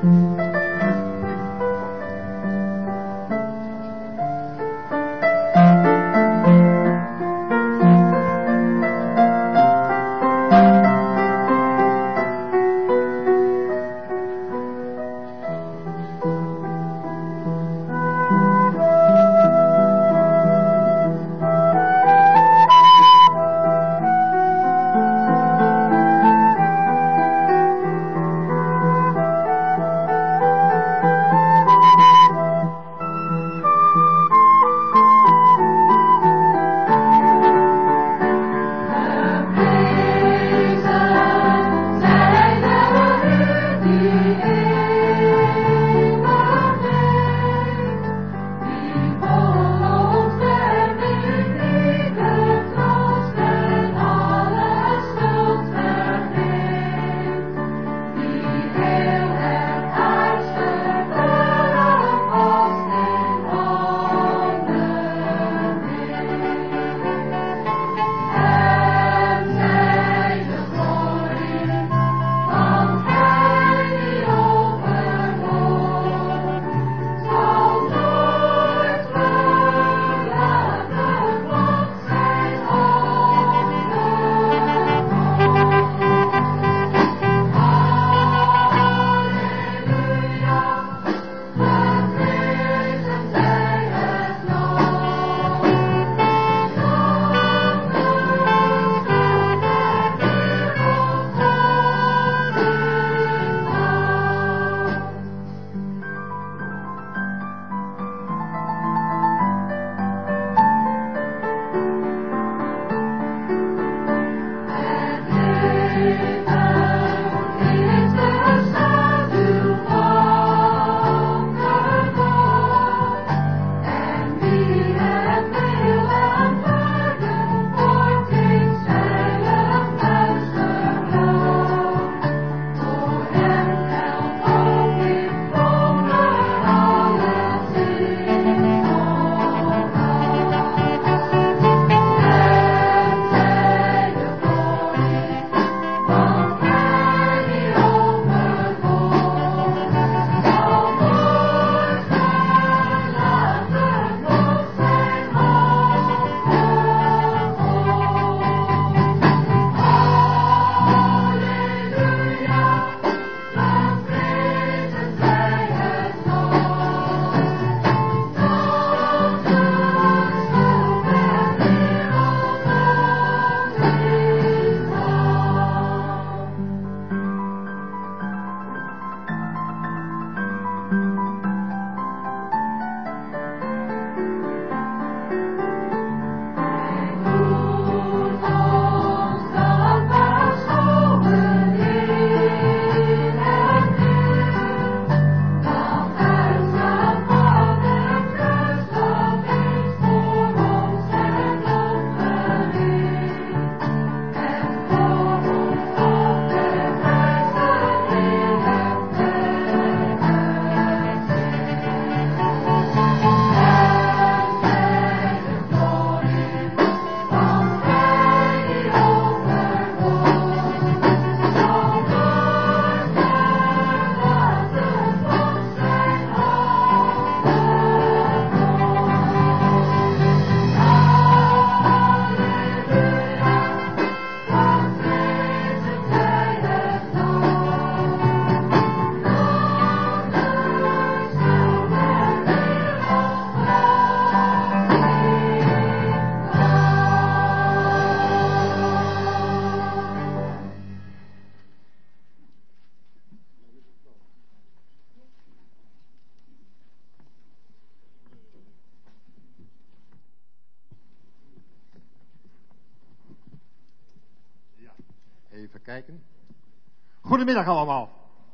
Even kijken. Goedemiddag allemaal.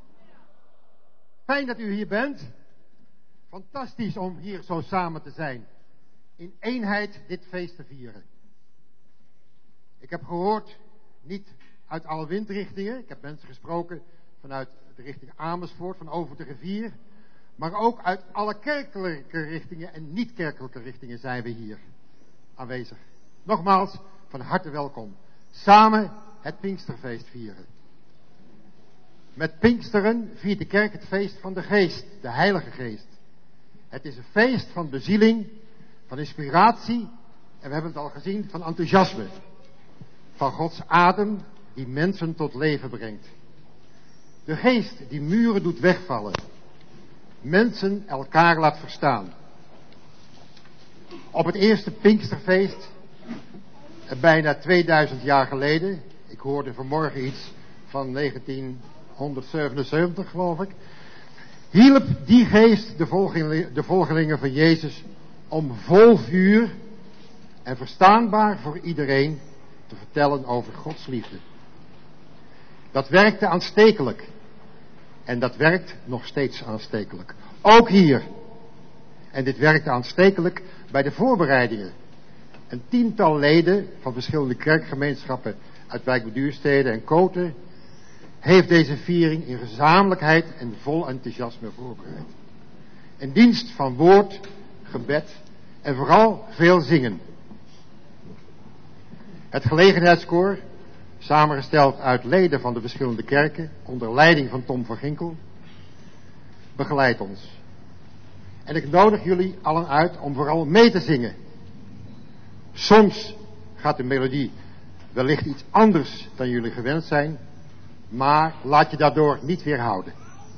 Fijn dat u hier bent. Fantastisch om hier zo samen te zijn. In eenheid dit feest te vieren. Ik heb gehoord, niet uit alle windrichtingen. Ik heb mensen gesproken vanuit de richting Amersfoort, van over de rivier. Maar ook uit alle kerkelijke richtingen en niet-kerkelijke richtingen zijn we hier aanwezig. Nogmaals, van harte welkom. Samen het Pinksterfeest vieren. Met Pinksteren viert de kerk het feest van de Geest, de Heilige Geest. Het is een feest van bezieling, van inspiratie en we hebben het al gezien, van enthousiasme. Van Gods adem die mensen tot leven brengt. De Geest die muren doet wegvallen. Mensen elkaar laat verstaan. Op het eerste Pinksterfeest, bijna 2000 jaar geleden, ik hoorde vanmorgen iets van 1977 geloof ik, hielp die Geest de volgelingen van Jezus om vol vuur en verstaanbaar voor iedereen te vertellen over Gods liefde. Dat werkte aanstekelijk. En dat werkt nog steeds aanstekelijk. Ook hier. En dit werkte aanstekelijk bij de voorbereidingen. Een tiental leden van verschillende kerkgemeenschappen uit Wijk bij Duurstede en Koten heeft deze viering in gezamenlijkheid en vol enthousiasme voorbereid. Een dienst van woord, gebed en vooral veel zingen. Het gelegenheidskoor, samengesteld uit leden van de verschillende kerken, onder leiding van Tom van Ginkel, begeleidt ons. En ik nodig jullie allen uit om vooral mee te zingen. Soms gaat de melodie wellicht iets anders dan jullie gewend zijn, maar laat je daardoor niet weerhouden.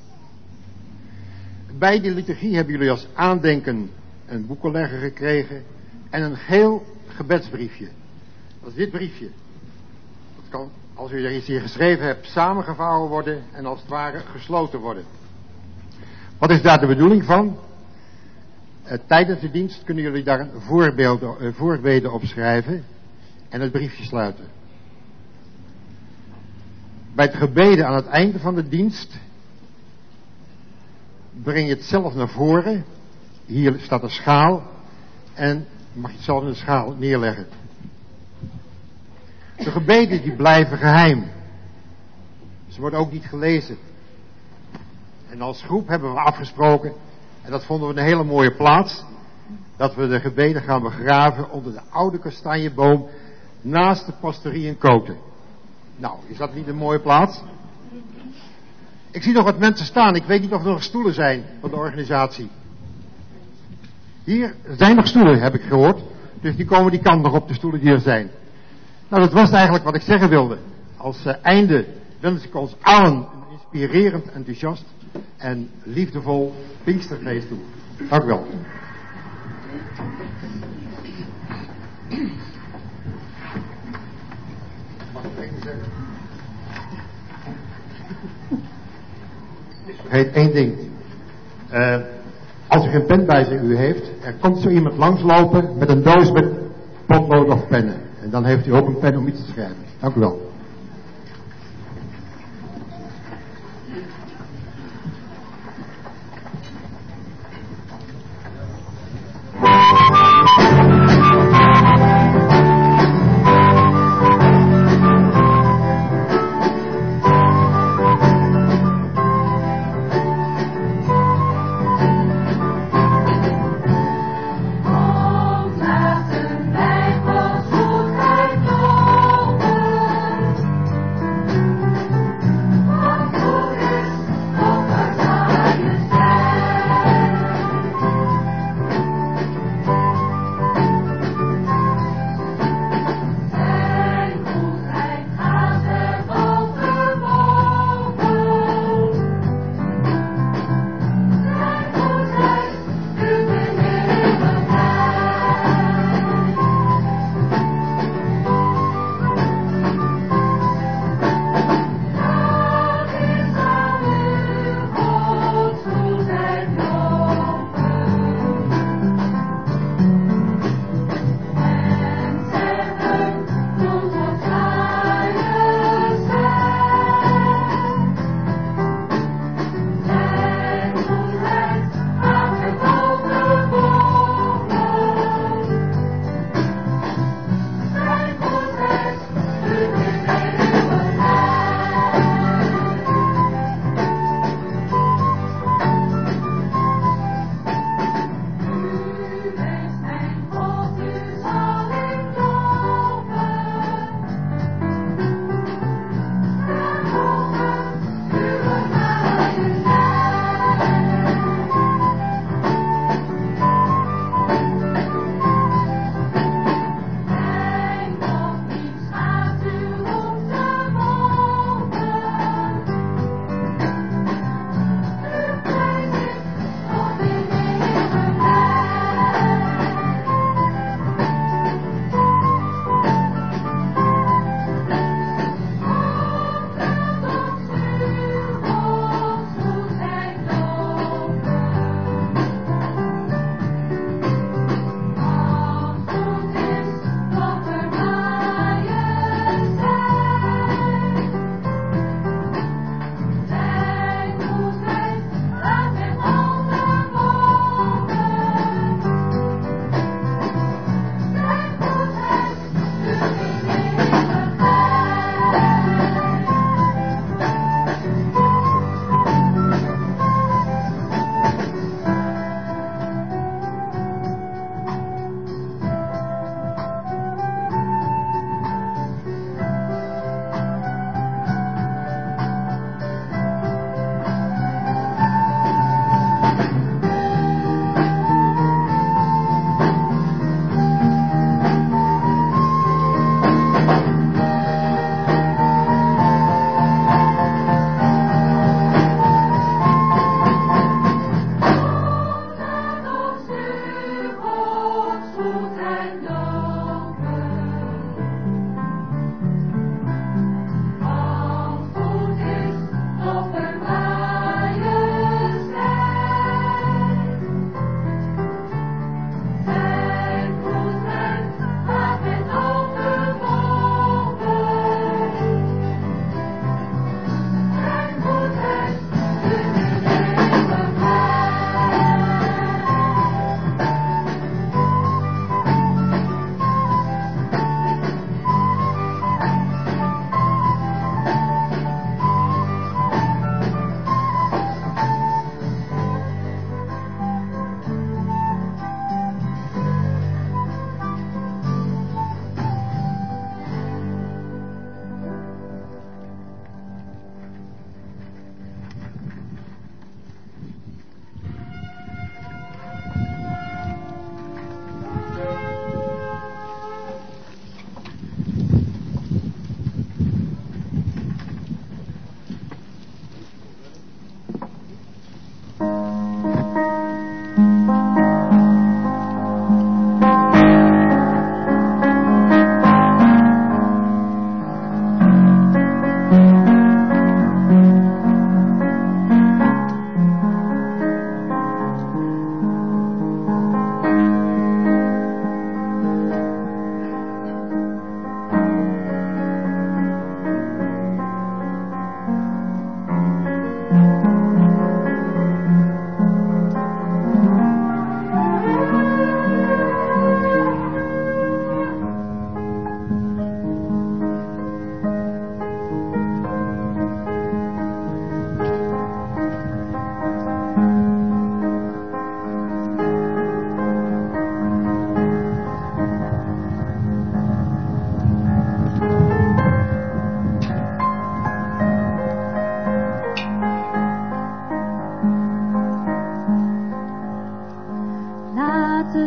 Bij de liturgie hebben jullie als aandenken een boekenlegger gekregen en een geel gebedsbriefje. Dat is dit briefje. Dat kan, als u er iets hier geschreven hebt, samengevouwen worden en als het ware gesloten worden. Wat is daar de bedoeling van? Tijdens de dienst kunnen jullie daar voorbeden op schrijven en het briefje sluiten. Bij het gebeden aan het einde van de dienst breng je het zelf naar voren. Hier staat een schaal en mag je het zelf in de schaal neerleggen. De gebeden die blijven geheim. Ze worden ook niet gelezen. En als groep hebben we afgesproken, en dat vonden we een hele mooie plaats, dat we de gebeden gaan begraven onder de oude kastanjeboom naast de pastorie in Koten. Nou, is dat niet een mooie plaats? Ik zie nog wat mensen staan. Ik weet niet of er nog stoelen zijn van de organisatie. Hier zijn nog stoelen, heb ik gehoord. Dus die komen die kant nog op, de stoelen die er zijn. Nou, dat was eigenlijk wat ik zeggen wilde. Als einde wens ik ons allen een inspirerend, enthousiast en liefdevol Pinksterfeest toe. Dank u wel. Mag ik even zeggen? Heet één ding. Als u geen pen bij u heeft, er komt zo iemand langslopen met een doos met potlood of pennen. En dan heeft u ook een pen om iets te schrijven. Dank u wel.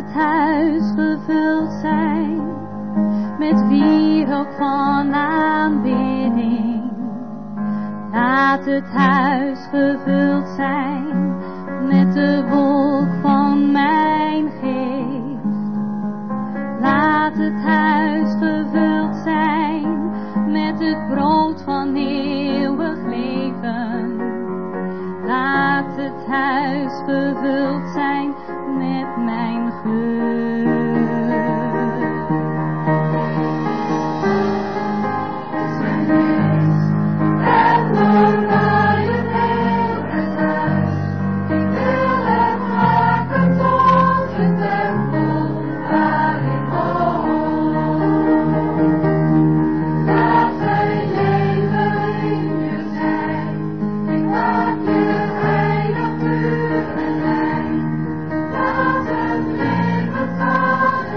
het huis gevuld zijn met wierook van aanbidding. Laat het huis gevuld zijn met de wolk van mijn geest. Laat het huis gevuld zijn met het brood van eeuwig leven. Laat het huis gevuld zijn met mijn geur. En door mij het heel het huis. Ik wil het maken tot een tempel waar ik woon. Laat zijn leven in je zijn. Ik maak je heilig vuur en rein. Laat het leven van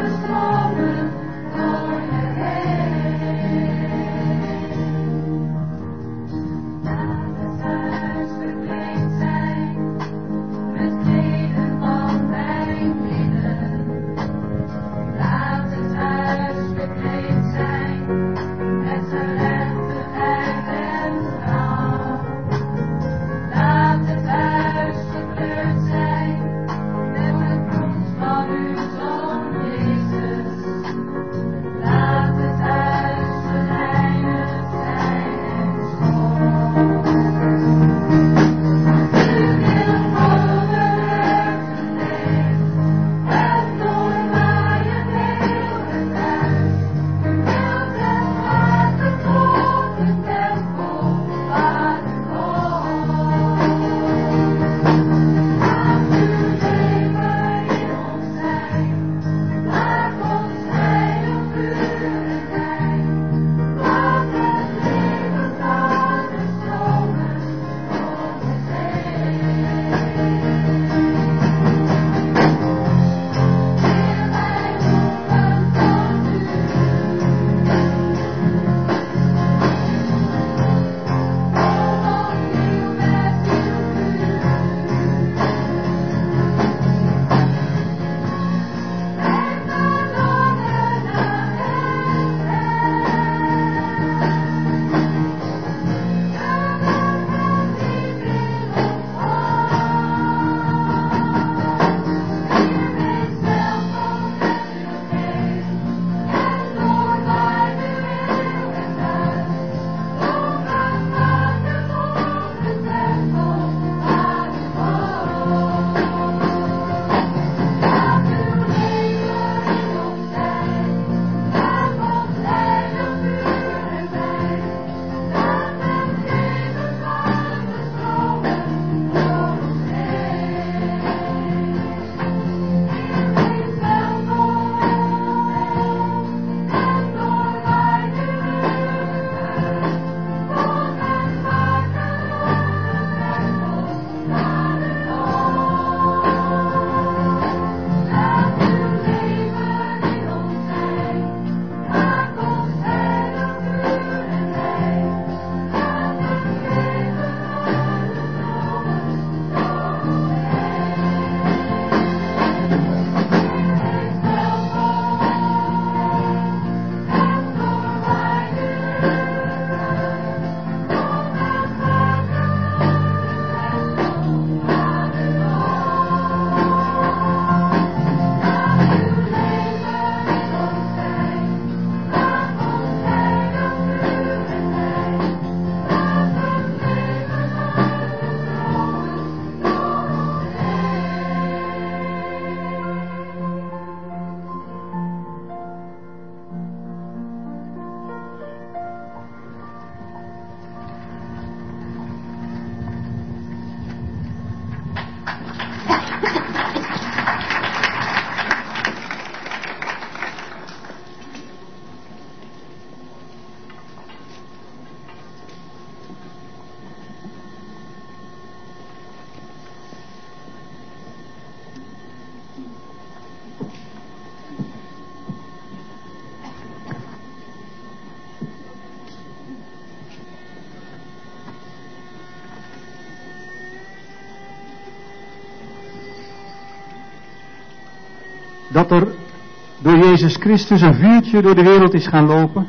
dat er door Jezus Christus een vuurtje door de wereld is gaan lopen,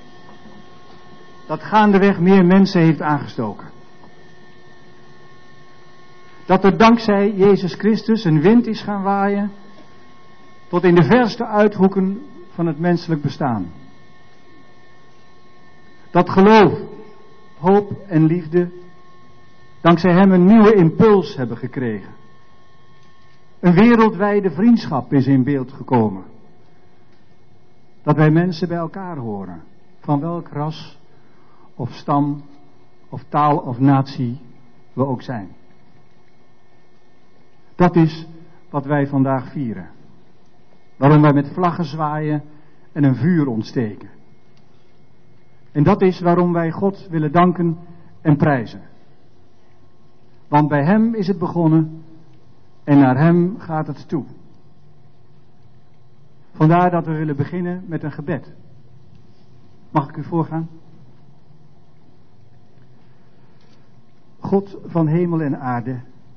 dat gaandeweg meer mensen heeft aangestoken. Dat er dankzij Jezus Christus een wind is gaan waaien tot in de verste uithoeken van het menselijk bestaan. Dat geloof, hoop en liefde dankzij hem een nieuwe impuls hebben gekregen. Een wereldwijde vriendschap is in beeld gekomen. Dat wij mensen bij elkaar horen, van welk ras of stam of taal of natie we ook zijn. Dat is wat wij vandaag vieren. Waarom wij met vlaggen zwaaien en een vuur ontsteken. En dat is waarom wij God willen danken en prijzen. Want bij hem is het begonnen en naar hem gaat het toe. Vandaar dat we willen beginnen met een gebed. Mag ik u voorgaan? God van hemel en aarde,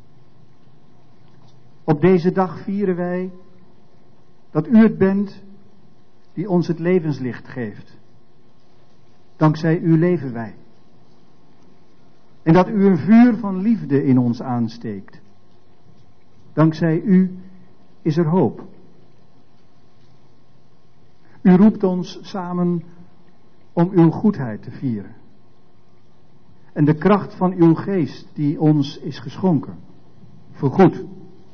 op deze dag vieren wij dat u het bent die ons het levenslicht geeft. Dankzij u leven wij. En dat u een vuur van liefde in ons aansteekt. Dankzij u is er hoop. U roept ons samen om uw goedheid te vieren. En de kracht van uw geest die ons is geschonken. Voorgoed.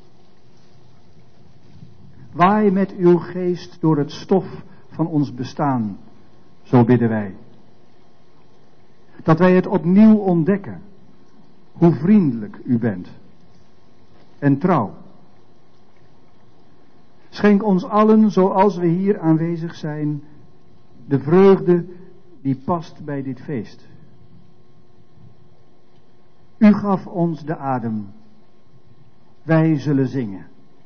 Waai met uw geest door het stof van ons bestaan, zo bidden wij. Dat wij het opnieuw ontdekken, hoe vriendelijk u bent. En trouw. Schenk ons allen, zoals we hier aanwezig zijn, de vreugde die past bij dit feest. U gaf ons de adem. Wij zullen zingen.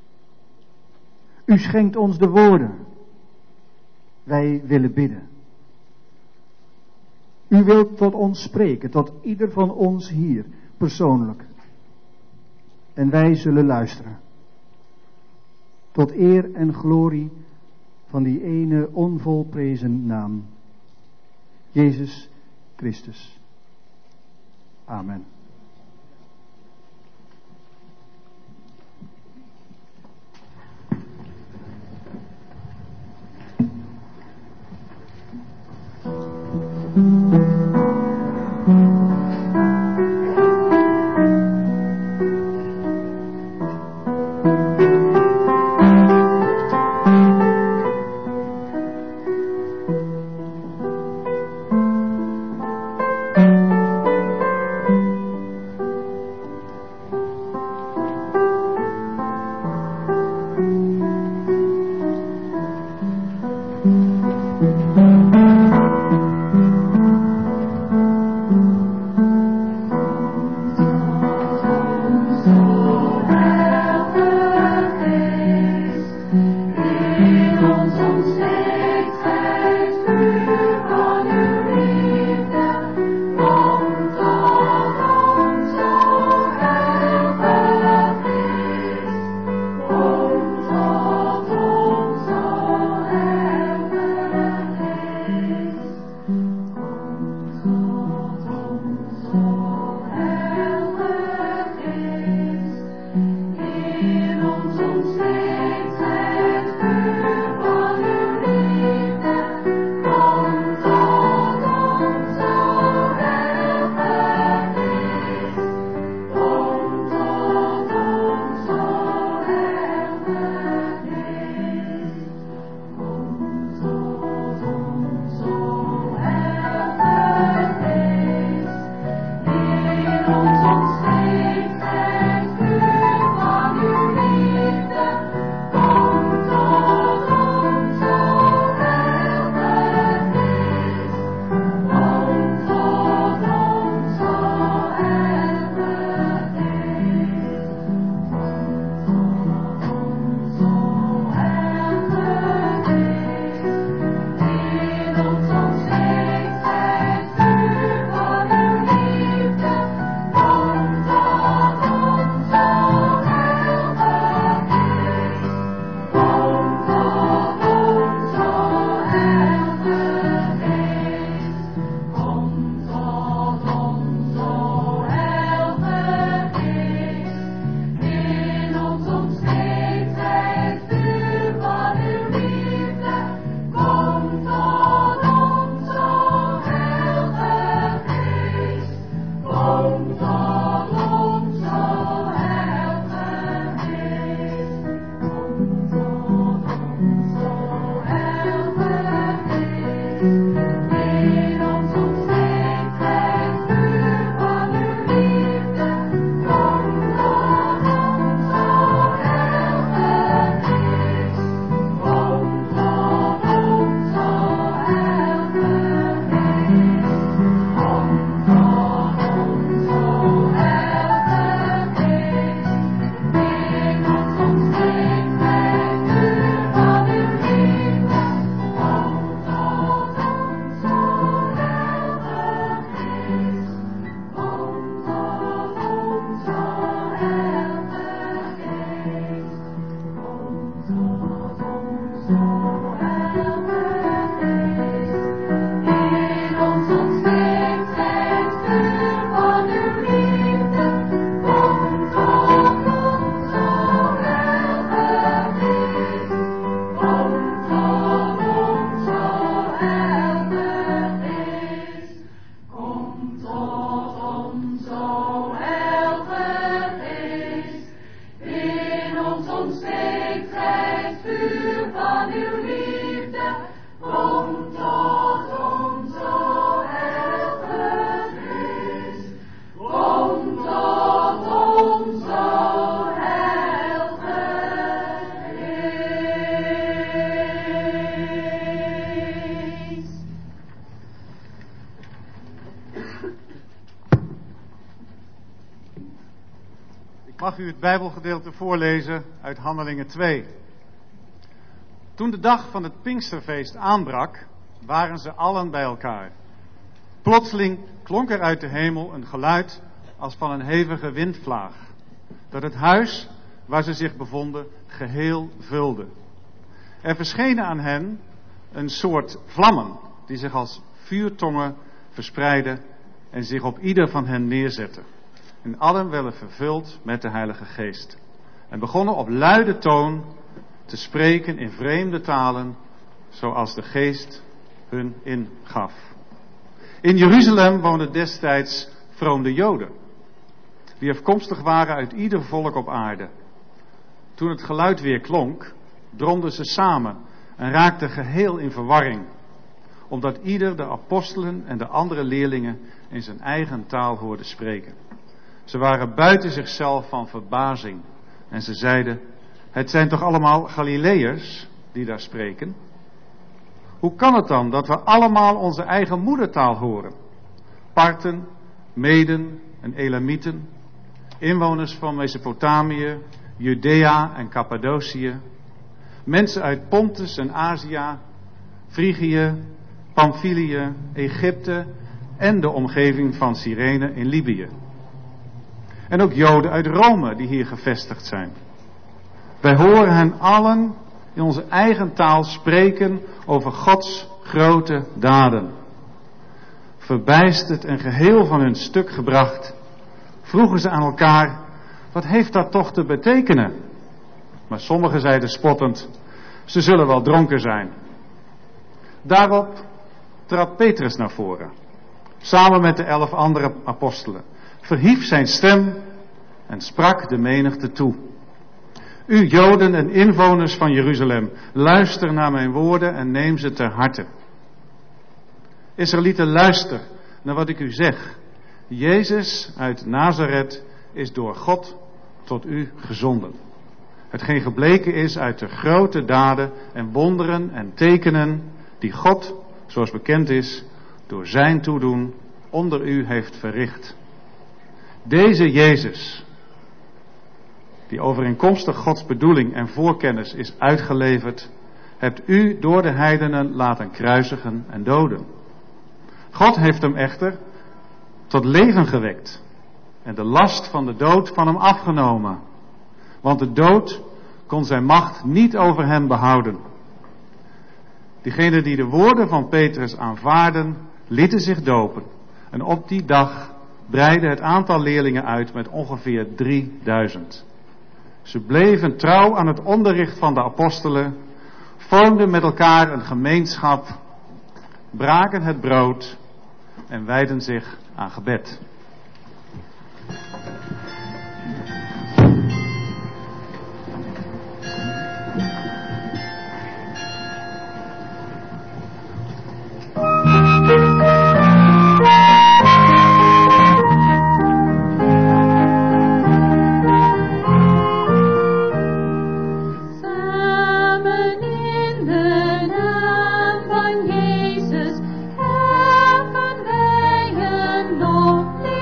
U schenkt ons de woorden. Wij willen bidden. U wilt tot ons spreken, tot ieder van ons hier, persoonlijk. En wij zullen luisteren. Tot eer en glorie van die ene onvolprezen naam. Jezus Christus. Amen. mag u het Bijbelgedeelte voorlezen uit Handelingen 2. Toen de dag van het Pinksterfeest aanbrak, waren ze allen bij elkaar. Plotseling klonk er uit de hemel een geluid als van een hevige windvlaag, dat het huis waar ze zich bevonden geheel vulde. Er verschenen aan hen een soort vlammen, die zich als vuurtongen verspreidden en zich op ieder van hen neerzetten. En allen werden vervuld met de Heilige Geest. En begonnen op luide toon te spreken in vreemde talen, zoals de Geest hun ingaf. In Jeruzalem woonden destijds vrome Joden, die afkomstig waren uit ieder volk op aarde. Toen het geluid weer klonk, dromden ze samen en raakten geheel in verwarring, omdat ieder de apostelen en de andere leerlingen in zijn eigen taal hoorde spreken. Ze waren buiten zichzelf van verbazing en ze zeiden: het zijn toch allemaal Galileërs die daar spreken? Hoe kan het dan dat we allemaal onze eigen moedertaal horen? Parten, Meden en Elamieten, inwoners van Mesopotamië, Judea en Cappadocië, mensen uit Pontus en Azië, Frigië, Pamphylië, Egypte en de omgeving van Cyrene in Libië. En ook Joden uit Rome die hier gevestigd zijn. Wij horen hen allen in onze eigen taal spreken over Gods grote daden. Verbijsterd en geheel van hun stuk gebracht, vroegen ze aan elkaar: wat heeft dat toch te betekenen? Maar sommigen zeiden spottend: ze zullen wel dronken zijn. Daarop trad Petrus naar voren, samen met de 11 andere apostelen, verhief zijn stem en sprak de menigte toe: u Joden en inwoners van Jeruzalem, luister naar mijn woorden en neem ze ter harte. Israëlieten, luister naar wat ik u zeg. Jezus uit Nazareth is door God tot u gezonden. Hetgeen gebleken is uit de grote daden en wonderen en tekenen die God, zoals bekend is, door zijn toedoen onder u heeft verricht. Deze Jezus, die overeenkomstig Gods bedoeling en voorkennis is uitgeleverd, hebt u door de heidenen laten kruisigen en doden. God heeft hem echter tot leven gewekt en de last van de dood van hem afgenomen. Want de dood kon zijn macht niet over hem behouden. Diegenen die de woorden van Petrus aanvaarden, lieten zich dopen. En op die dag breidde het aantal leerlingen uit met ongeveer 3000. Ze bleven trouw aan het onderricht van de apostelen, vormden met elkaar een gemeenschap, braken het brood en wijden zich aan gebed. Samen in de naam van Jezus heffen wij een loflied.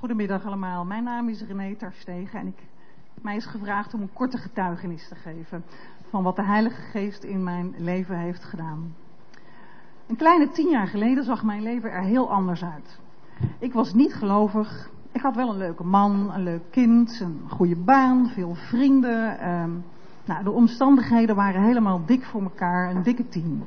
Goedemiddag allemaal, mijn naam is René Terstegen en mij is gevraagd om een korte getuigenis te geven van wat de Heilige Geest in mijn leven heeft gedaan. Een kleine 10 jaar geleden zag mijn leven er heel anders uit. Ik was niet gelovig, ik had wel een leuke man, een leuk kind, een goede baan, veel vrienden. De omstandigheden waren helemaal dik voor elkaar, een dikke 10.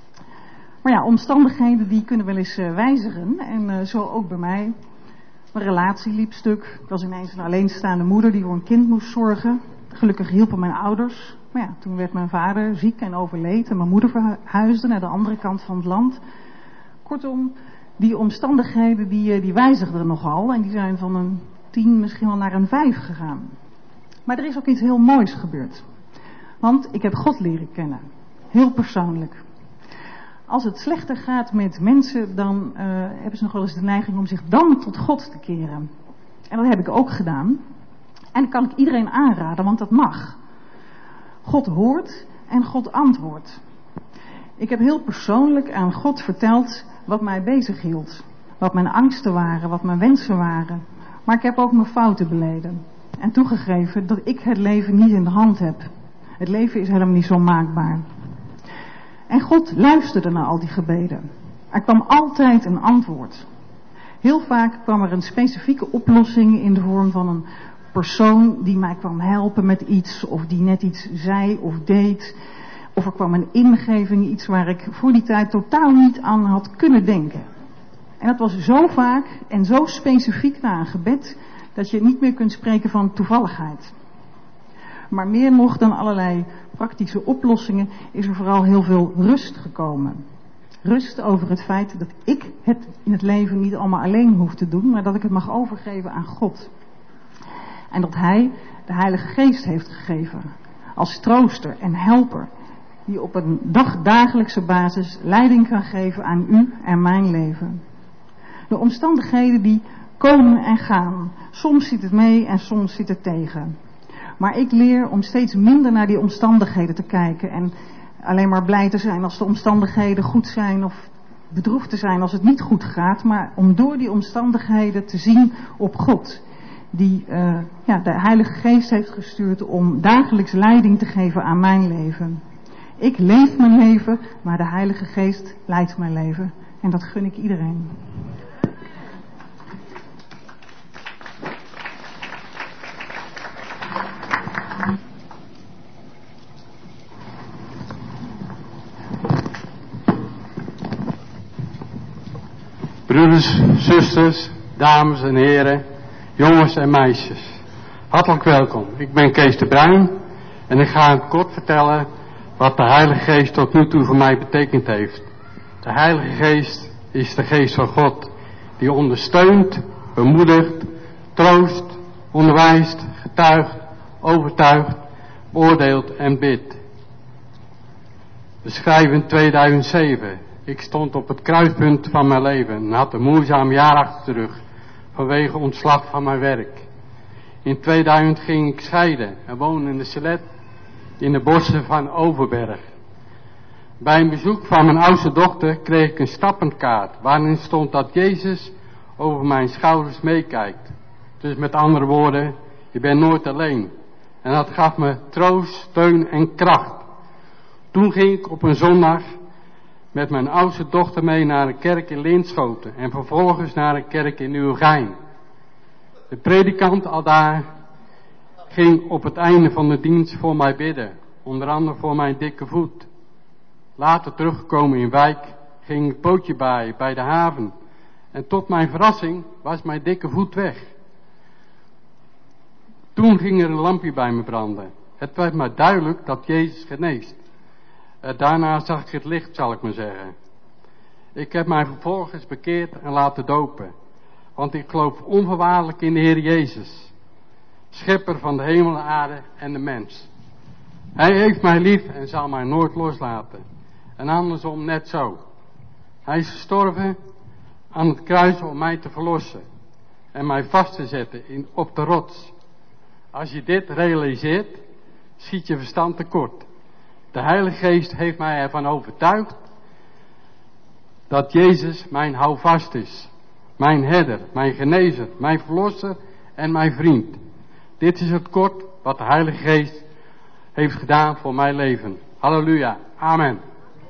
Maar ja, omstandigheden die kunnen wel eens wijzigen en zo ook bij mij. Mijn relatie liep stuk. Ik was ineens een alleenstaande moeder die voor een kind moest zorgen. Gelukkig hielpen mijn ouders. Maar ja, toen werd mijn vader ziek en overleed en mijn moeder verhuisde naar de andere kant van het land. Kortom, die omstandigheden die wijzigden nogal en die zijn van een 10 misschien wel naar een 5 gegaan. Maar er is ook iets heel moois gebeurd. Want ik heb God leren kennen. Heel persoonlijk. Als het slechter gaat met mensen, dan hebben ze nog wel eens de neiging om zich dan tot God te keren. En dat heb ik ook gedaan. En dat kan ik iedereen aanraden, want dat mag. God hoort en God antwoordt. Ik heb heel persoonlijk aan God verteld wat mij bezig hield. Wat mijn angsten waren, wat mijn wensen waren. Maar ik heb ook mijn fouten beleden. En toegegeven dat ik het leven niet in de hand heb. Het leven is helemaal niet zo maakbaar. En God luisterde naar al die gebeden. Er kwam altijd een antwoord. Heel vaak kwam er een specifieke oplossing in de vorm van een persoon die mij kwam helpen met iets, of die net iets zei of deed. Of er kwam een ingeving, iets waar ik voor die tijd totaal niet aan had kunnen denken. En dat was zo vaak en zo specifiek na een gebed, dat je niet meer kunt spreken van toevalligheid. Maar meer nog dan allerlei praktische oplossingen is er vooral heel veel rust gekomen. Rust over het feit dat ik het in het leven niet allemaal alleen hoef te doen, maar dat ik het mag overgeven aan God. En dat Hij de Heilige Geest heeft gegeven als trooster en helper, die op een dagdagelijkse basis leiding kan geven aan u en mijn leven. De omstandigheden die komen en gaan. Soms zit het mee en soms zit het tegen. Maar ik leer om steeds minder naar die omstandigheden te kijken en alleen maar blij te zijn als de omstandigheden goed zijn of bedroefd te zijn als het niet goed gaat, maar om door die omstandigheden te zien op God, die de Heilige Geest heeft gestuurd om dagelijks leiding te geven aan mijn leven. Ik leef mijn leven, maar de Heilige Geest leidt mijn leven en dat gun ik iedereen. Broeders, zusters, dames en heren, jongens en meisjes. Hartelijk welkom. Ik ben Kees de Bruin en ik ga kort vertellen wat de Heilige Geest tot nu toe voor mij betekend heeft. De Heilige Geest is de Geest van God die ondersteunt, bemoedigt, troost, onderwijst, getuigt, overtuigt, beoordeelt en bidt. We schrijven in 2007. Ik stond op het kruispunt van mijn leven en had een moeizaam jaar achter de rug vanwege ontslag van mijn werk. In 2000 ging ik scheiden en woonde in de Selet in de bossen van Overberg. Bij een bezoek van mijn oudste dochter kreeg ik een stappenkaart waarin stond dat Jezus over mijn schouders meekijkt. Dus met andere woorden, je bent nooit alleen. En dat gaf me troost, steun en kracht. Toen ging ik op een zondag met mijn oudste dochter mee naar een kerk in Linschoten en vervolgens naar een kerk in Nieuwegein. De predikant aldaar ging op het einde van de dienst voor mij bidden, onder andere voor mijn dikke voet. Later teruggekomen in Wijk ging ik pootje baaien bij de haven en tot mijn verrassing was mijn dikke voet weg. Toen ging er een lampje bij me branden. Het werd mij duidelijk dat Jezus geneest. Daarna zag ik het licht, zal ik maar zeggen. Ik heb mij vervolgens bekeerd en laten dopen. Want ik geloof onvoorwaardelijk in de Heer Jezus. Schepper van de hemel en aarde en de mens. Hij heeft mij lief en zal mij nooit loslaten. En andersom net zo. Hij is gestorven aan het kruis om mij te verlossen. En mij vast te zetten op de rots. Als je dit realiseert, schiet je verstand tekort. De Heilige Geest heeft mij ervan overtuigd dat Jezus mijn houvast is. mijn herder, mijn genezer, mijn verlosser en mijn vriend. Dit is het kort wat de Heilige Geest heeft gedaan voor mijn leven. Halleluja. Amen.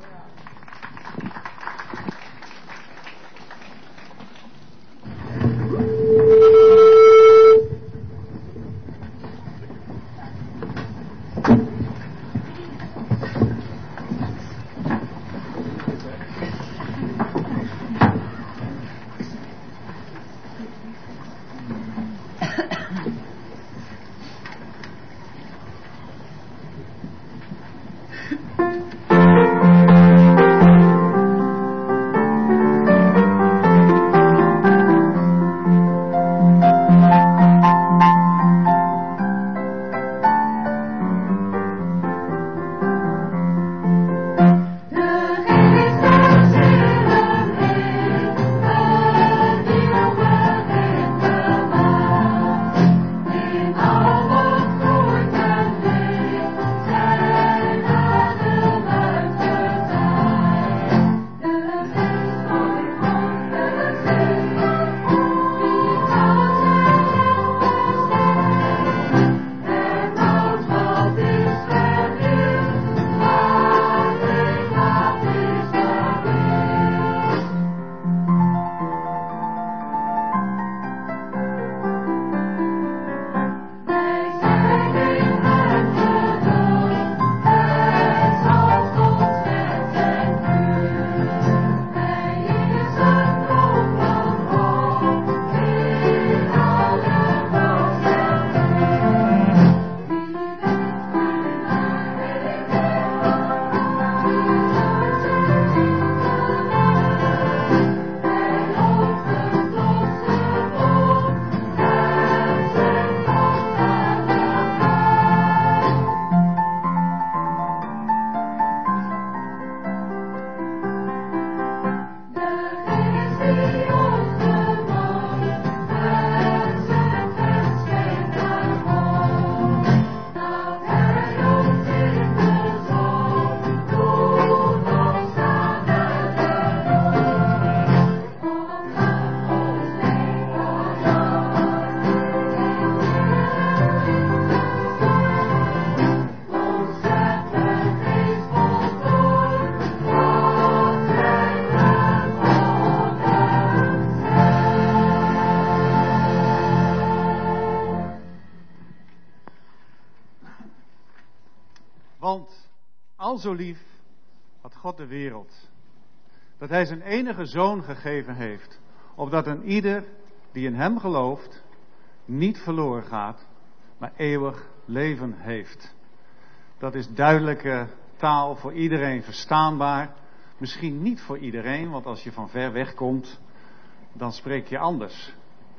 Want al zo lief had God de wereld, dat hij zijn enige zoon gegeven heeft, opdat een ieder die in hem gelooft, niet verloren gaat, maar eeuwig leven heeft. Dat is duidelijke taal, voor iedereen verstaanbaar. Misschien niet voor iedereen, want als je van ver weg komt, dan spreek je anders.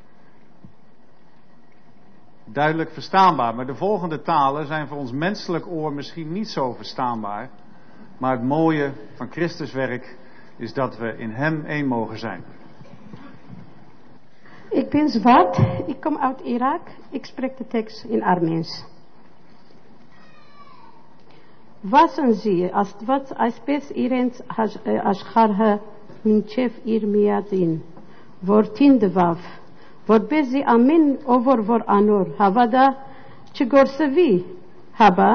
Duidelijk verstaanbaar, maar de volgende talen zijn voor ons menselijk oor misschien niet zo verstaanbaar. Maar het mooie van Christus werk is dat we in hem één mogen zijn. Ik ben zwart, ik kom uit Irak, ik spreek de tekst in Armeens. Wassen zie, als pes irens ashkar minchef irmiadin, vortin de waf. Որբեզի ամեն ով որ անոր հավատա չգործվի հաբա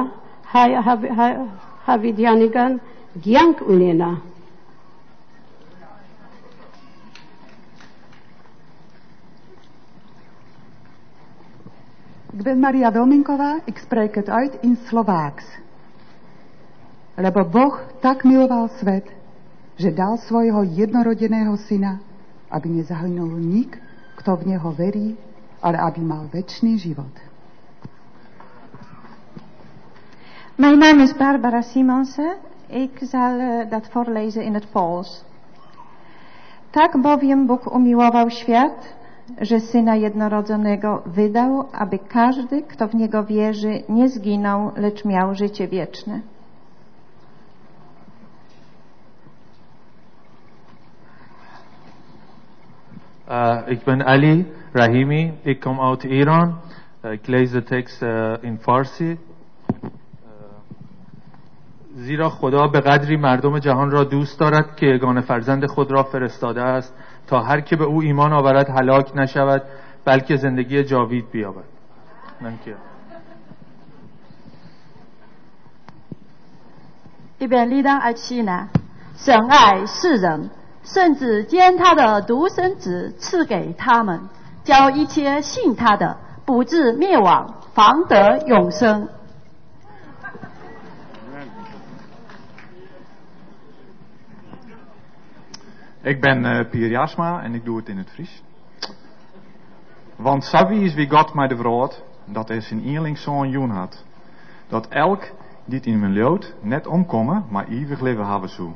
հավիդյանիկան գյանք ունենա. Ik ben Maria Wilminkova, ik spreek het uit in Slováks. Lebo Boh tak miloval svet, že dal svojho jednorodeného syna, aby nezahynul nik, kto v neho verí, ale aby mal večný život. Mijn naam is Barbara Simonsen. Ik zal dat voorlezen in het Pools. Tak bowiem Bóg umiłował świat, że Syna Jednorodzonego wydał, aby każdy, kto w Niego wierzy, nie zginął, lecz miał życie wieczne. Ik ben Ali Rahimi, ik kom uit Iran. Ik lees de tekst in Farsi. زیرا خدا به قدری مردم جهان را دوست دارد که یگانه فرزند خود را فرستاده است تا هر که به او ایمان آورد هلاک نشود بلکه زندگی جاوید بیابد. Dank 一边历当爱妻呢，神爱世人，甚至将他的独生子赐给他们，叫一切信他的不至灭亡，反得永生。 Ik ben Pier Jasma en ik doe het in het Fries. Want zo is wie God mij de vrood, dat hij zijn eenlingszoon joen had. Dat elk die het in mijn lood net omkomen, maar eeuwig leven hebben zou.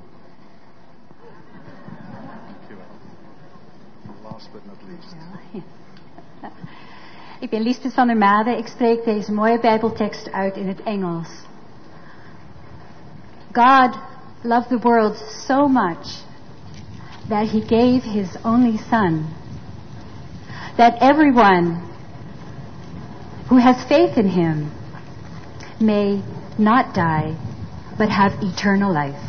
Last but not least. Ik ben Liesbeth van der Made. Ik spreek deze mooie Bijbeltekst uit in het Engels. God loved the world so much that he gave his only son, that everyone who has faith in him may not die, but have eternal life.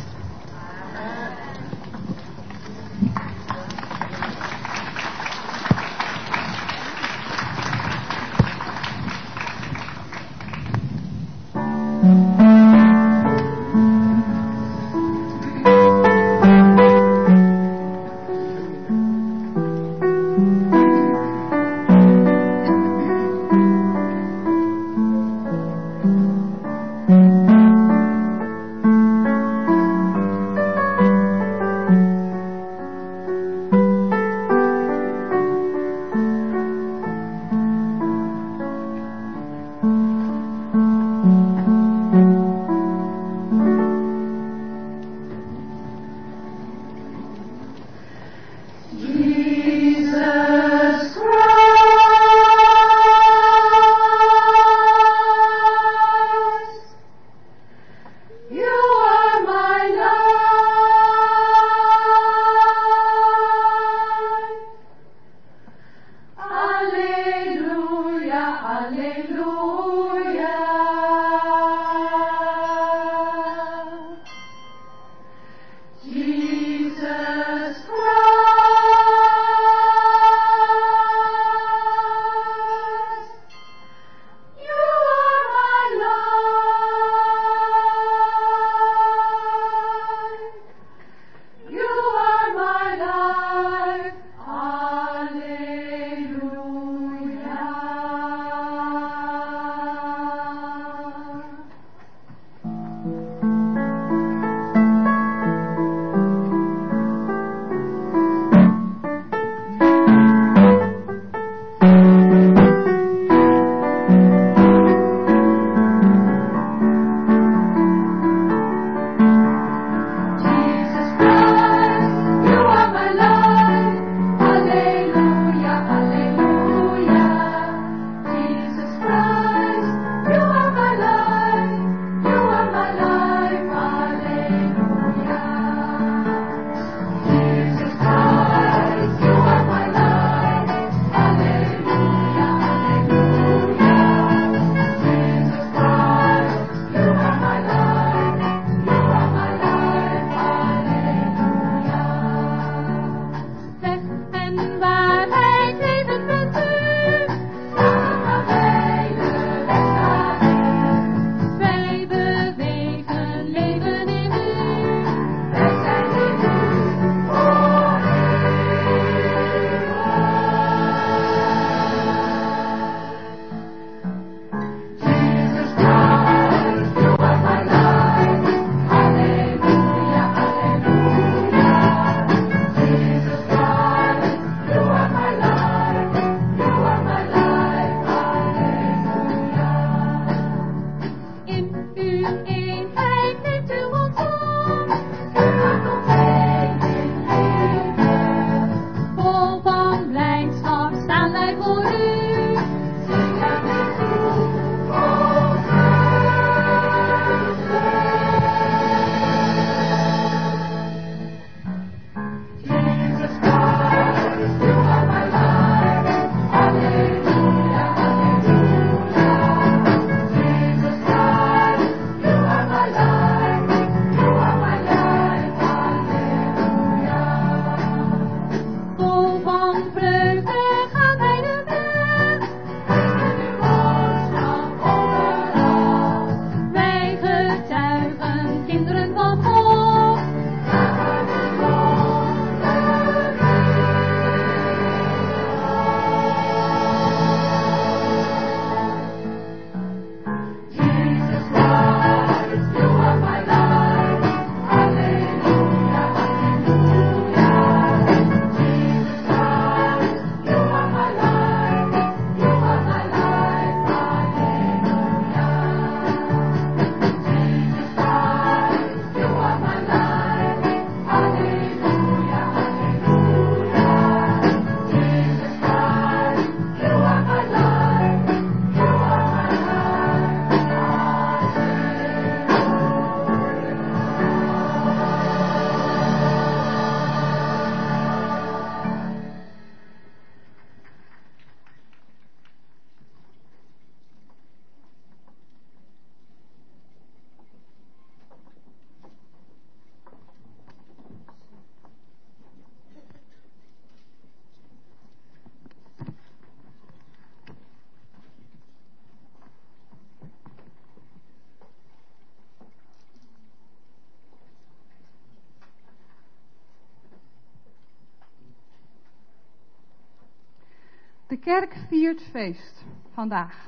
De kerk viert feest vandaag.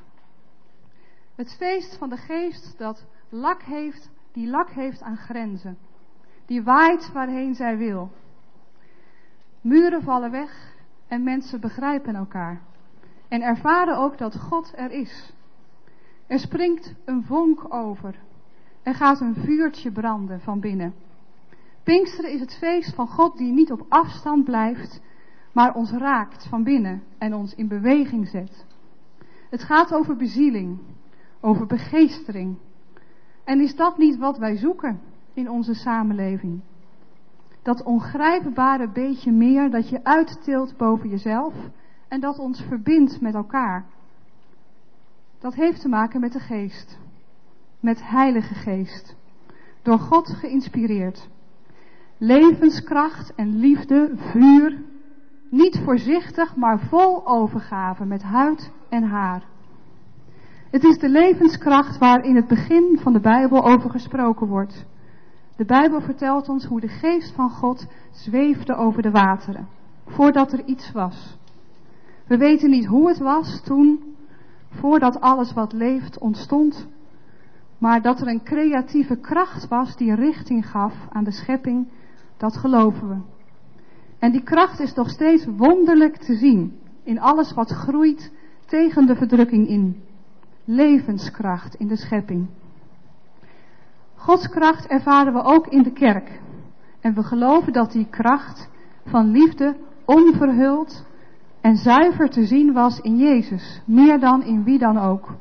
Het feest van de geest die lak heeft aan grenzen. Die waait waarheen zij wil. Muren vallen weg en mensen begrijpen elkaar. En ervaren ook dat God er is. Er springt een vonk over. Er gaat een vuurtje branden van binnen. Pinksteren is het feest van God die niet op afstand blijft, maar ons raakt van binnen en ons in beweging zet. Het gaat over bezieling, over begeestering. En is dat niet wat wij zoeken in onze samenleving? Dat ongrijpbare beetje meer dat je uittilt boven jezelf en dat ons verbindt met elkaar. Dat heeft te maken met de geest, met Heilige Geest, door God geïnspireerd. Levenskracht en liefde, vuur, niet voorzichtig, maar vol overgave met huid en haar. Het is de levenskracht waar in het begin van de Bijbel over gesproken wordt. De Bijbel vertelt ons hoe de geest van God zweefde over de wateren, voordat er iets was. We weten niet hoe het was toen, voordat alles wat leeft ontstond, maar dat er een creatieve kracht was die richting gaf aan de schepping, dat geloven we. En die kracht is nog steeds wonderlijk te zien in alles wat groeit tegen de verdrukking in. Levenskracht in de schepping. Gods kracht ervaren we ook in de kerk. En we geloven dat die kracht van liefde onverhuld en zuiver te zien was in Jezus, meer dan in wie dan ook.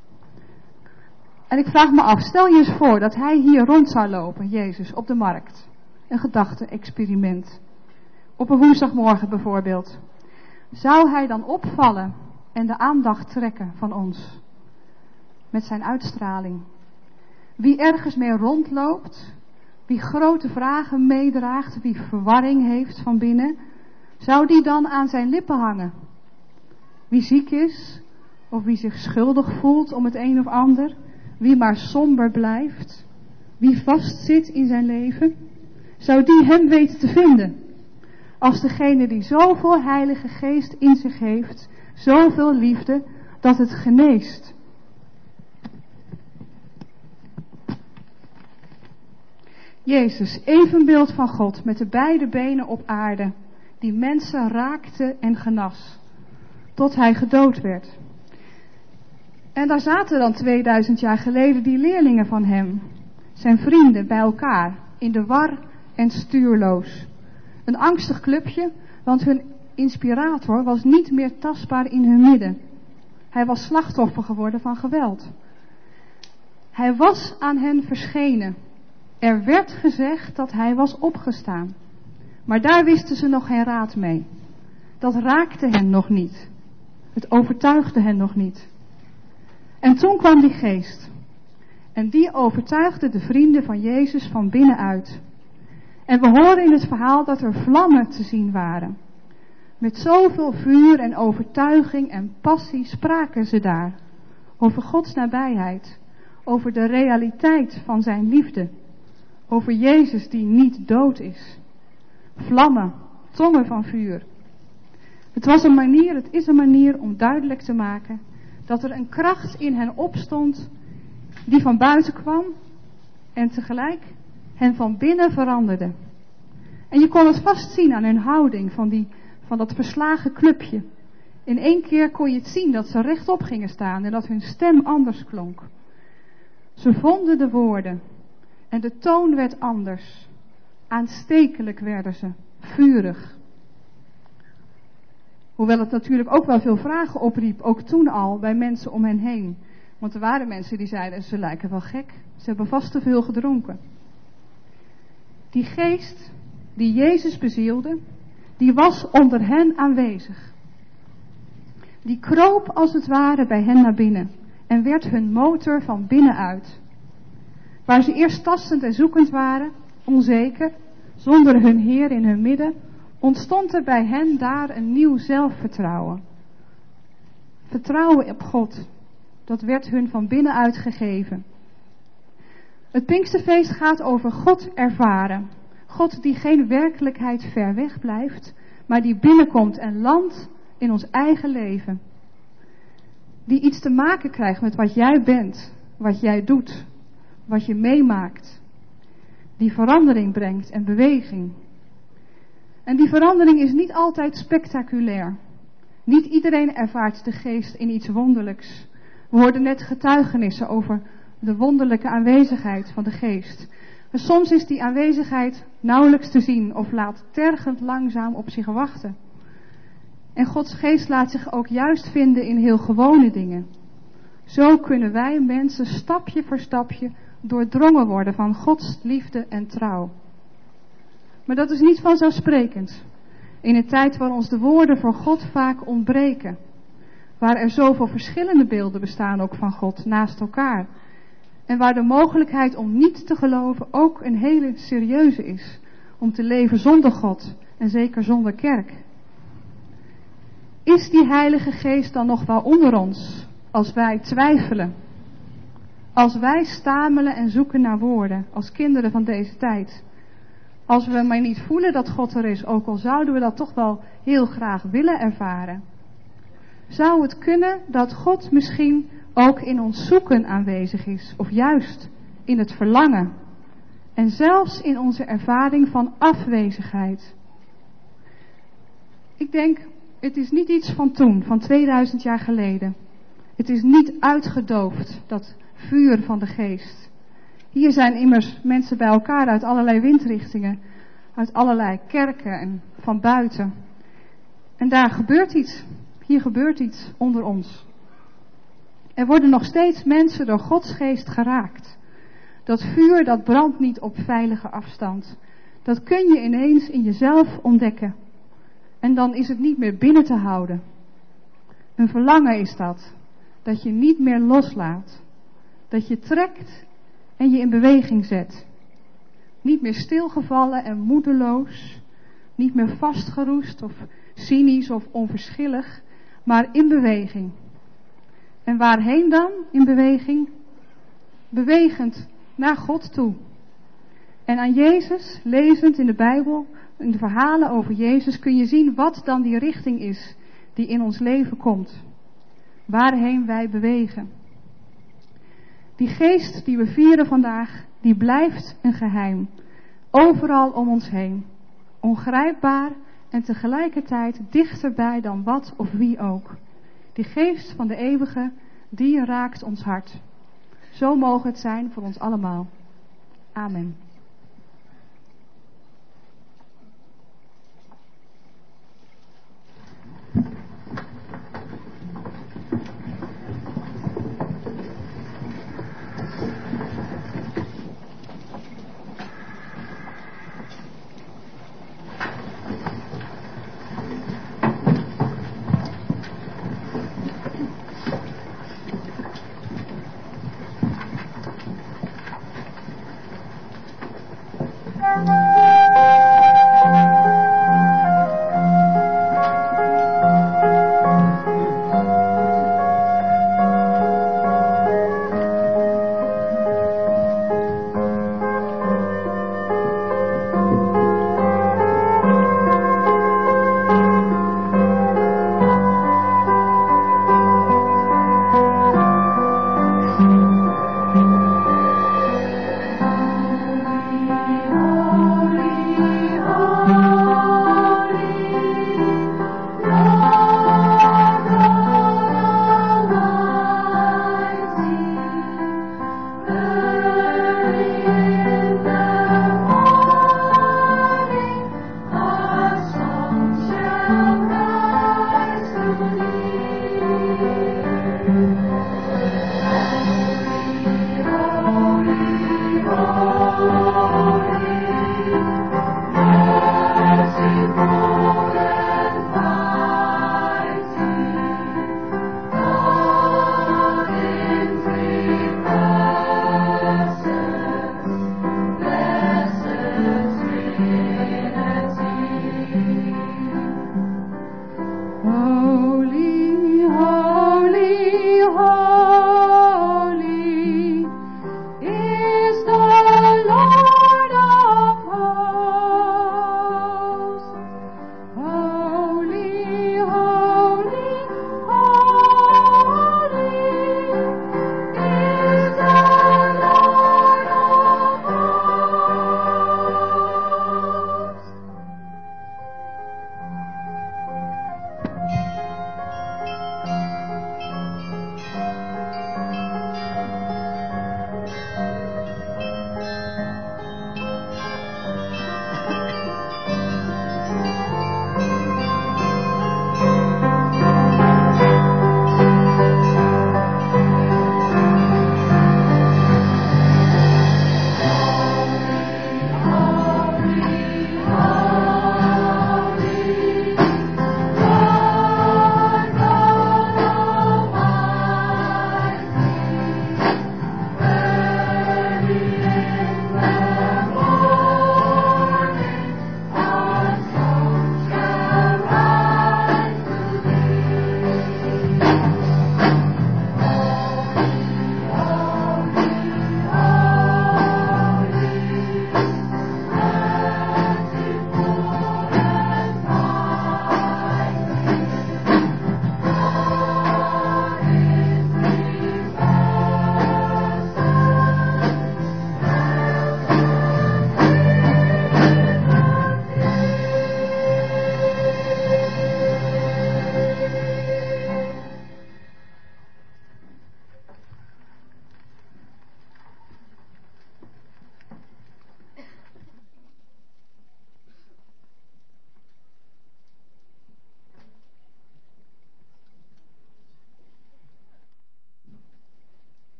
En ik vraag me af, stel je eens voor dat hij hier rond zou lopen, Jezus, op de markt. Een gedachte-experiment. Op een woensdagmorgen bijvoorbeeld. Zou hij dan opvallen en de aandacht trekken van ons? Met zijn uitstraling. Wie ergens mee rondloopt, wie grote vragen meedraagt, wie verwarring heeft van binnen, zou die dan aan zijn lippen hangen? Wie ziek is, of wie zich schuldig voelt om het een of ander, wie maar somber blijft, wie vastzit in zijn leven, zou die hem weten te vinden? Als degene die zoveel Heilige Geest in zich heeft, zoveel liefde, dat het geneest. Jezus, evenbeeld van God, met de beide benen op aarde, die mensen raakte en genas, tot hij gedood werd. En daar zaten dan 2000 jaar geleden die leerlingen van hem, zijn vrienden, bij elkaar, in de war en stuurloos. Een angstig clubje, want hun inspirator was niet meer tastbaar in hun midden. Hij was slachtoffer geworden van geweld. Hij was aan hen verschenen. Er werd gezegd dat hij was opgestaan. Maar daar wisten ze nog geen raad mee. Dat raakte hen nog niet. Het overtuigde hen nog niet. En toen kwam die geest. En die overtuigde de vrienden van Jezus van binnenuit. En we horen in het verhaal dat er vlammen te zien waren. Met zoveel vuur en overtuiging en passie spraken ze daar. Over Gods nabijheid. Over de realiteit van zijn liefde. Over Jezus die niet dood is. Vlammen, tongen van vuur. Het is een manier om duidelijk te maken dat er een kracht in hen opstond die van buiten kwam en tegelijk hen van binnen veranderde. En je kon het vast zien aan hun houding van dat verslagen clubje. In één keer kon je het zien dat ze rechtop gingen staan en dat hun stem anders klonk. Ze vonden de woorden en de toon werd anders. Aanstekelijk werden ze, vurig. Hoewel het natuurlijk ook wel veel vragen opriep, ook toen al, bij mensen om hen heen. Want er waren mensen die zeiden, ze lijken wel gek, ze hebben vast te veel gedronken. Die geest die Jezus bezielde, die was onder hen aanwezig. Die kroop als het ware bij hen naar binnen en werd hun motor van binnenuit. Waar ze eerst tastend en zoekend waren, onzeker, zonder hun Heer in hun midden, ontstond er bij hen daar een nieuw zelfvertrouwen. Vertrouwen op God, dat werd hun van binnenuit gegeven. Het Pinksterfeest gaat over God ervaren. God die geen werkelijkheid ver weg blijft, maar die binnenkomt en landt in ons eigen leven. Die iets te maken krijgt met wat jij bent, wat jij doet, wat je meemaakt. Die verandering brengt en beweging. En die verandering is niet altijd spectaculair. Niet iedereen ervaart de geest in iets wonderlijks. We hoorden net getuigenissen over de wonderlijke aanwezigheid van de geest. Maar soms is die aanwezigheid nauwelijks te zien of laat tergend langzaam op zich wachten. En Gods geest laat zich ook juist vinden in heel gewone dingen. Zo kunnen wij mensen stapje voor stapje doordrongen worden van Gods liefde en trouw. Maar dat is niet vanzelfsprekend. In een tijd waar ons de woorden voor God vaak ontbreken. Waar er zoveel verschillende beelden bestaan ook van God naast elkaar. En waar de mogelijkheid om niet te geloven ook een hele serieuze is. Om te leven zonder God en zeker zonder kerk. Is die Heilige Geest dan nog wel onder ons als wij twijfelen? Als wij stamelen en zoeken naar woorden als kinderen van deze tijd? Als we maar niet voelen dat God er is, ook al zouden we dat toch wel heel graag willen ervaren. Zou het kunnen dat God misschien ook in ons zoeken aanwezig is, of juist in het verlangen. En zelfs in onze ervaring van afwezigheid. Ik denk, het is niet iets van toen, van 2000 jaar geleden. Het is niet uitgedoofd, dat vuur van de geest. Hier zijn immers mensen bij elkaar uit allerlei windrichtingen, uit allerlei kerken en van buiten. En daar gebeurt iets. Hier gebeurt iets onder ons. Er worden nog steeds mensen door Gods geest geraakt. Dat vuur, dat brandt niet op veilige afstand. Dat kun je ineens in jezelf ontdekken. En dan is het niet meer binnen te houden. Een verlangen is dat. Dat je niet meer loslaat. Dat je trekt en je in beweging zet. Niet meer stilgevallen en moedeloos. Niet meer vastgeroest of cynisch of onverschillig. Maar in beweging. En waarheen dan in beweging? Bewegend naar God toe. En aan Jezus, lezend in de Bijbel, in de verhalen over Jezus, kun je zien wat dan die richting is die in ons leven komt. Waarheen wij bewegen. Die geest die we vieren vandaag, die blijft een geheim. Overal om ons heen. Ongrijpbaar en tegelijkertijd dichterbij dan wat of wie ook. Die geest van de eeuwige, die raakt ons hart. Zo mogen het zijn voor ons allemaal. Amen.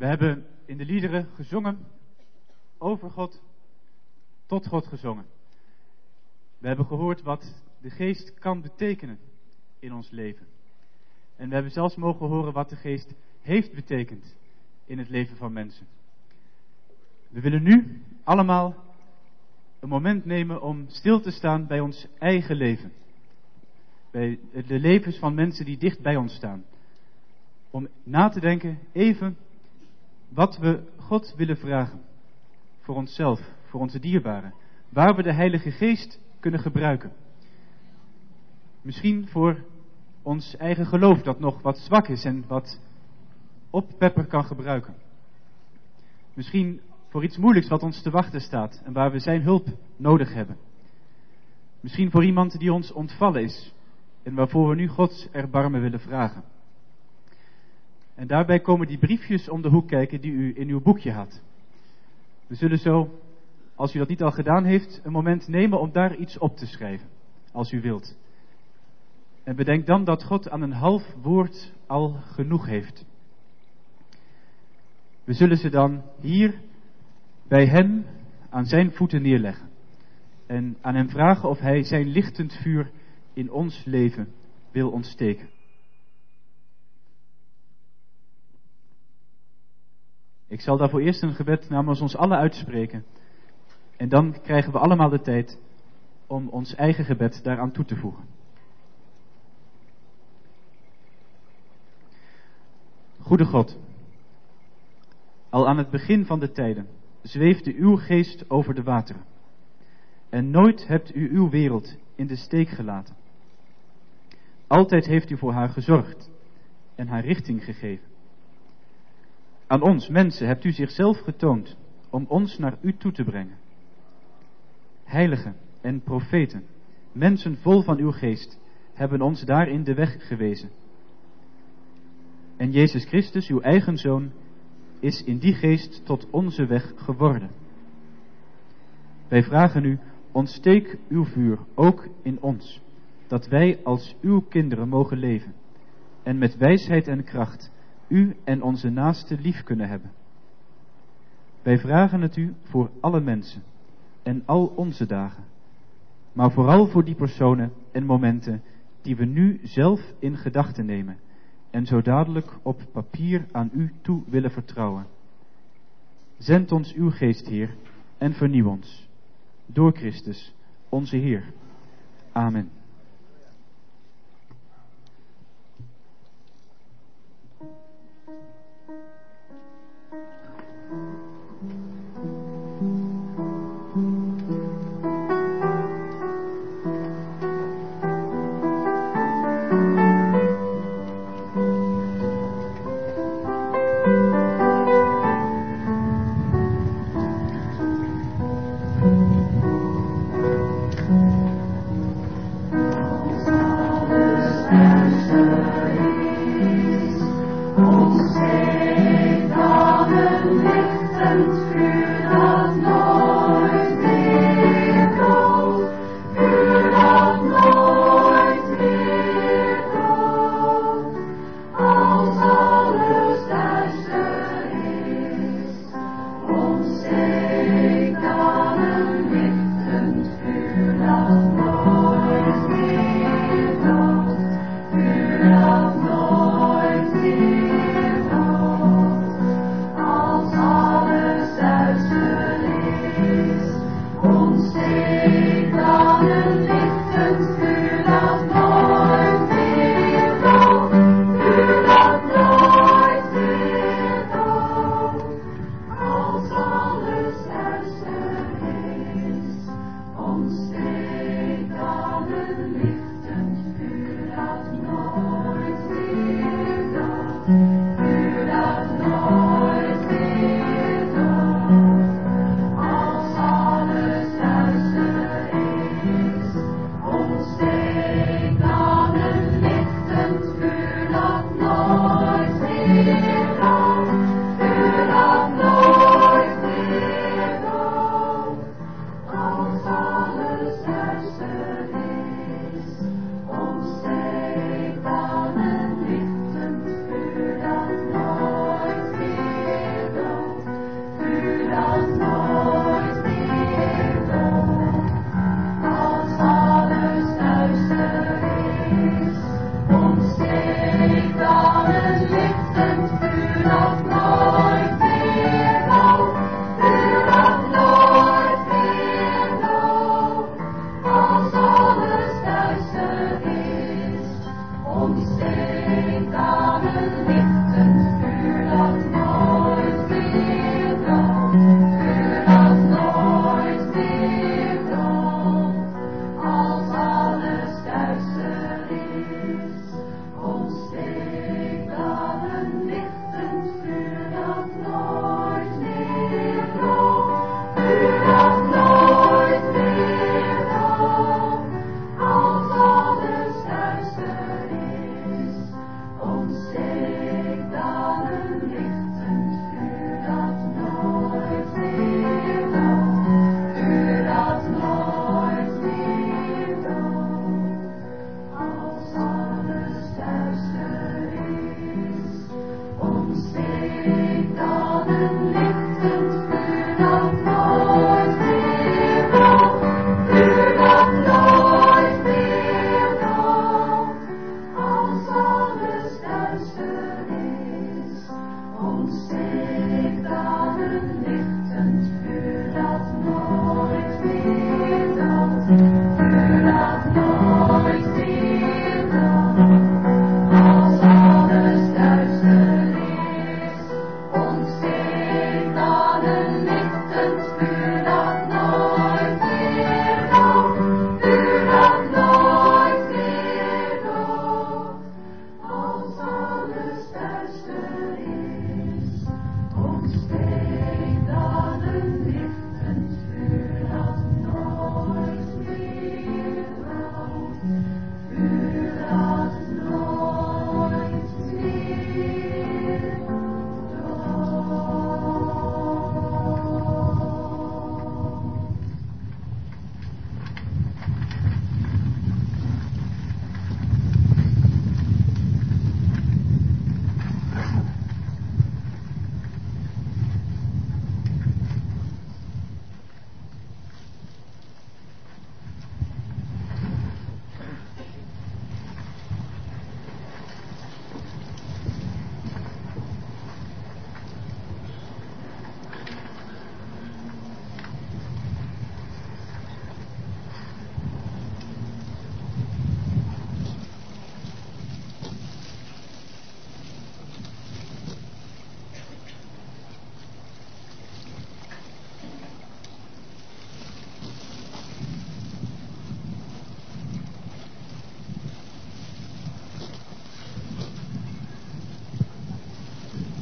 We hebben in de liederen gezongen over God, tot God gezongen. We hebben gehoord wat de geest kan betekenen in ons leven. En we hebben zelfs mogen horen wat de geest heeft betekend in het leven van mensen. We willen nu allemaal een moment nemen om stil te staan bij ons eigen leven. Bij de levens van mensen die dicht bij ons staan. Om na te denken even wat we God willen vragen. Voor onszelf, voor onze dierbaren. Waar we de Heilige Geest kunnen gebruiken. Misschien voor ons eigen geloof dat nog wat zwak is en wat oppepper kan gebruiken. Misschien voor iets moeilijks wat ons te wachten staat en waar we zijn hulp nodig hebben. Misschien voor iemand die ons ontvallen is en waarvoor we nu Gods erbarmen willen vragen. En daarbij komen die briefjes om de hoek kijken die u in uw boekje had. We zullen zo, als u dat niet al gedaan heeft, een moment nemen om daar iets op te schrijven, als u wilt. En bedenk dan dat God aan een half woord al genoeg heeft. We zullen ze dan hier bij hem aan zijn voeten neerleggen. En aan hem vragen of hij zijn lichtend vuur in ons leven wil ontsteken. Ik zal daarvoor eerst een gebed namens ons allen uitspreken. En dan krijgen we allemaal de tijd om ons eigen gebed daaraan toe te voegen. Goede God, al aan het begin van de tijden zweefde uw geest over de wateren. En nooit hebt u uw wereld in de steek gelaten. Altijd heeft u voor haar gezorgd en haar richting gegeven. Aan ons, mensen, hebt u zichzelf getoond om ons naar u toe te brengen. Heiligen en profeten, mensen vol van uw geest, hebben ons daarin de weg gewezen. En Jezus Christus, uw eigen Zoon, is in die geest tot onze weg geworden. Wij vragen u, ontsteek uw vuur ook in ons, dat wij als uw kinderen mogen leven en met wijsheid en kracht u en onze naasten lief kunnen hebben. Wij vragen het u voor alle mensen en al onze dagen, maar vooral voor die personen en momenten die we nu zelf in gedachten nemen en zo dadelijk op papier aan u toe willen vertrouwen. Zend ons uw geest, Heer, en vernieuw ons. Door Christus, onze Heer. Amen. Ons heeft dan een lichtend vuur dat nooit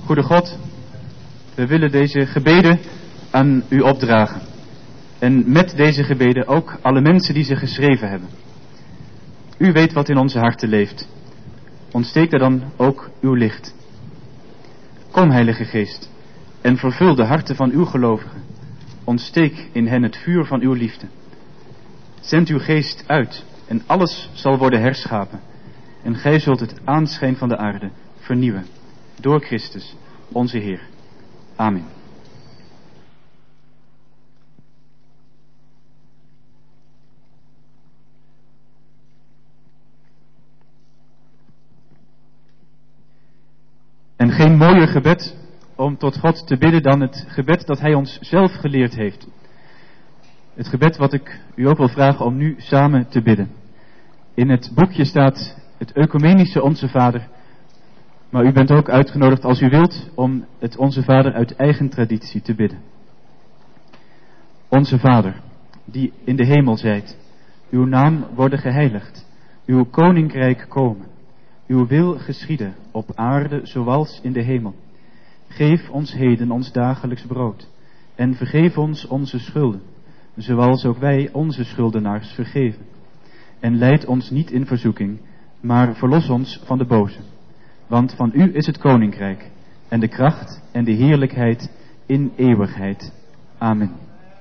Goede God, we willen deze gebeden aan u opdragen. En met deze gebeden ook alle mensen die ze geschreven hebben. U weet wat in onze harten leeft. Ontsteek daar dan ook uw licht. Kom, Heilige Geest, en vervul de harten van uw gelovigen. Ontsteek in hen het vuur van uw liefde. Zend uw geest uit en alles zal worden herschapen. En gij zult het aanschijn van de aarde vernieuwen. Door Christus, onze Heer. Amen. En geen mooier gebed om tot God te bidden dan het gebed dat Hij ons zelf geleerd heeft. Het gebed wat ik u ook wil vragen om nu samen te bidden. In het boekje staat het ecumenische Onze Vader. Maar u bent ook uitgenodigd als u wilt om het Onze Vader uit eigen traditie te bidden. Onze Vader, die in de hemel zijt, uw naam worden geheiligd, uw koninkrijk komen. Uw wil geschieden op aarde zoals in de hemel. Geef ons heden ons dagelijks brood. En vergeef ons onze schulden, zoals ook wij onze schuldenaars vergeven. En leid ons niet in verzoeking, maar verlos ons van de boze. Want van u is het koninkrijk, en de kracht en de heerlijkheid in eeuwigheid. Amen.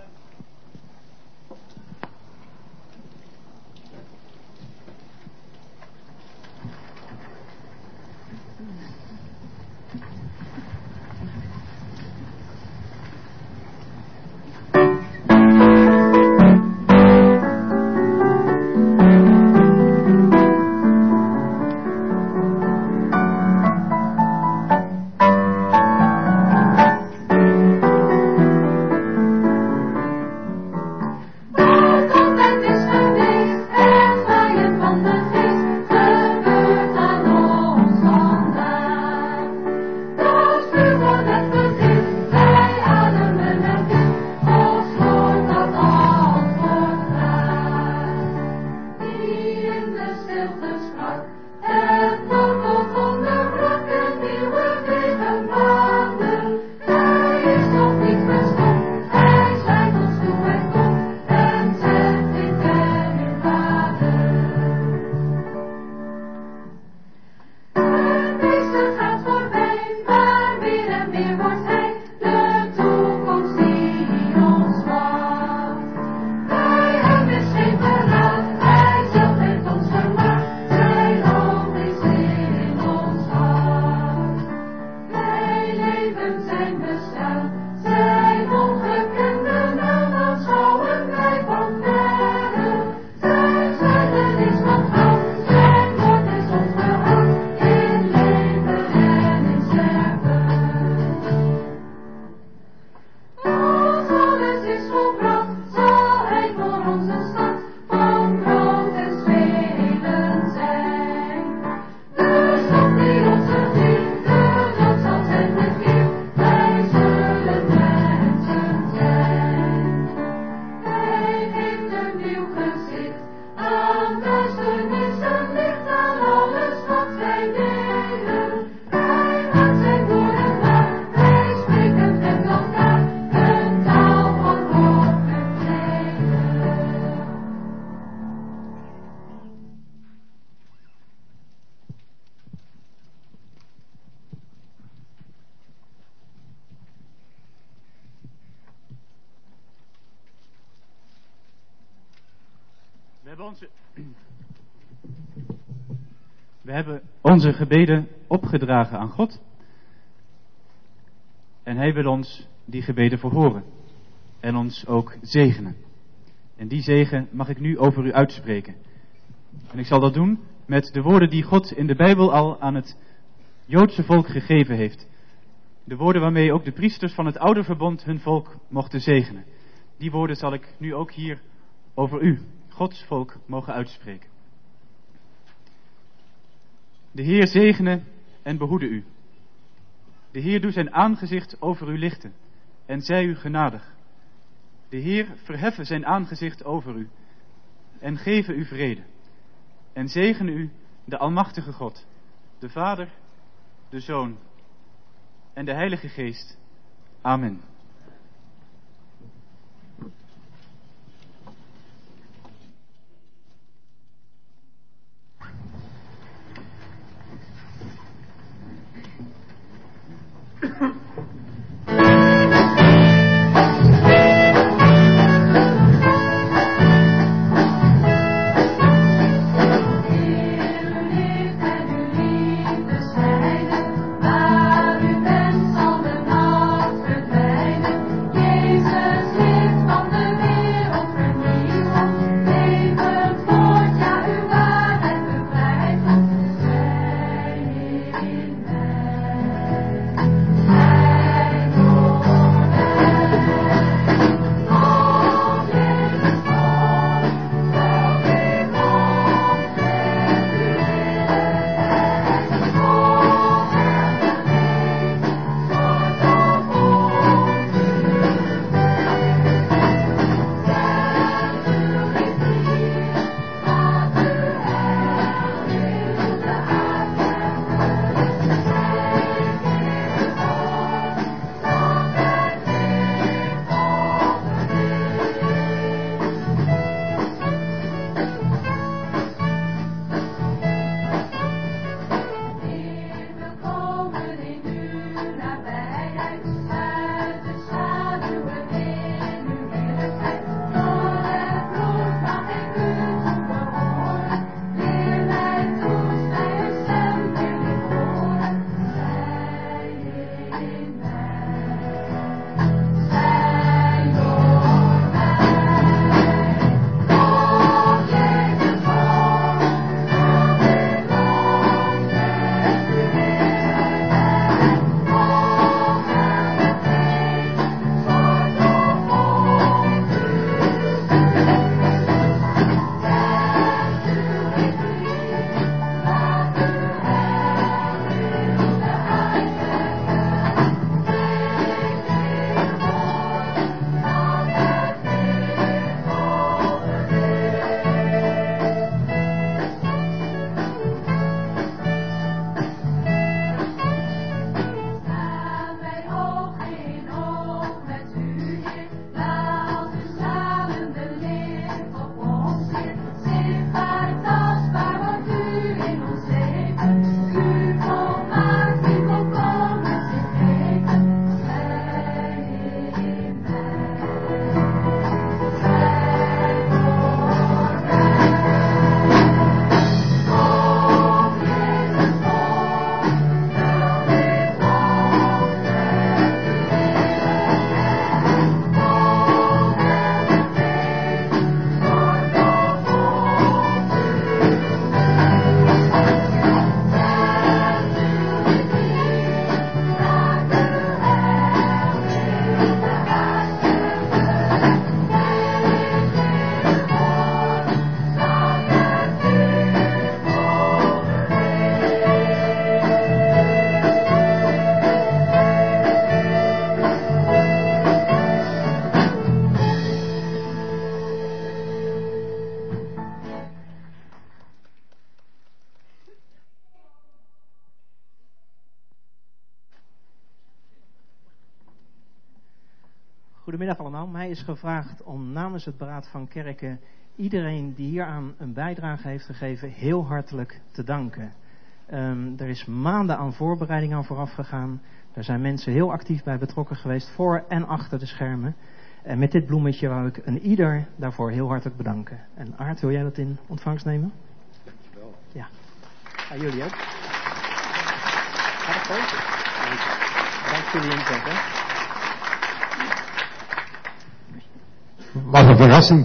We hebben onze gebeden opgedragen aan God. En Hij wil ons die gebeden verhoren. En ons ook zegenen. En die zegen mag ik nu over u uitspreken. En ik zal dat doen met de woorden die God in de Bijbel al aan het Joodse volk gegeven heeft. De woorden waarmee ook de priesters van het oude verbond hun volk mochten zegenen. Die woorden zal ik nu ook hier over u, Gods volk, mogen uitspreken. De Heer zegene en behoede u. De Heer doe zijn aangezicht over u lichten en zij u genadig. De Heer verheffe zijn aangezicht over u en geve u vrede. En zegene u de Almachtige God, de Vader, de Zoon en de Heilige Geest. Amen. Waar u bent zal de nacht verdwijnen. Goedemiddag allemaal. Mij is gevraagd om namens het Beraad van Kerken iedereen die hieraan een bijdrage heeft gegeven heel hartelijk te danken. Er is maanden aan voorbereiding aan vooraf gegaan. Er zijn mensen heel actief bij betrokken geweest, voor en achter de schermen. En met dit bloemetje wou ik een ieder daarvoor heel hartelijk bedanken. En Aart, wil jij dat in ontvangst nemen? Dankjewel. Ja. Jullie ook. Gaat het goed? Dank voor jullie inzet, hè. Wat een verrassing.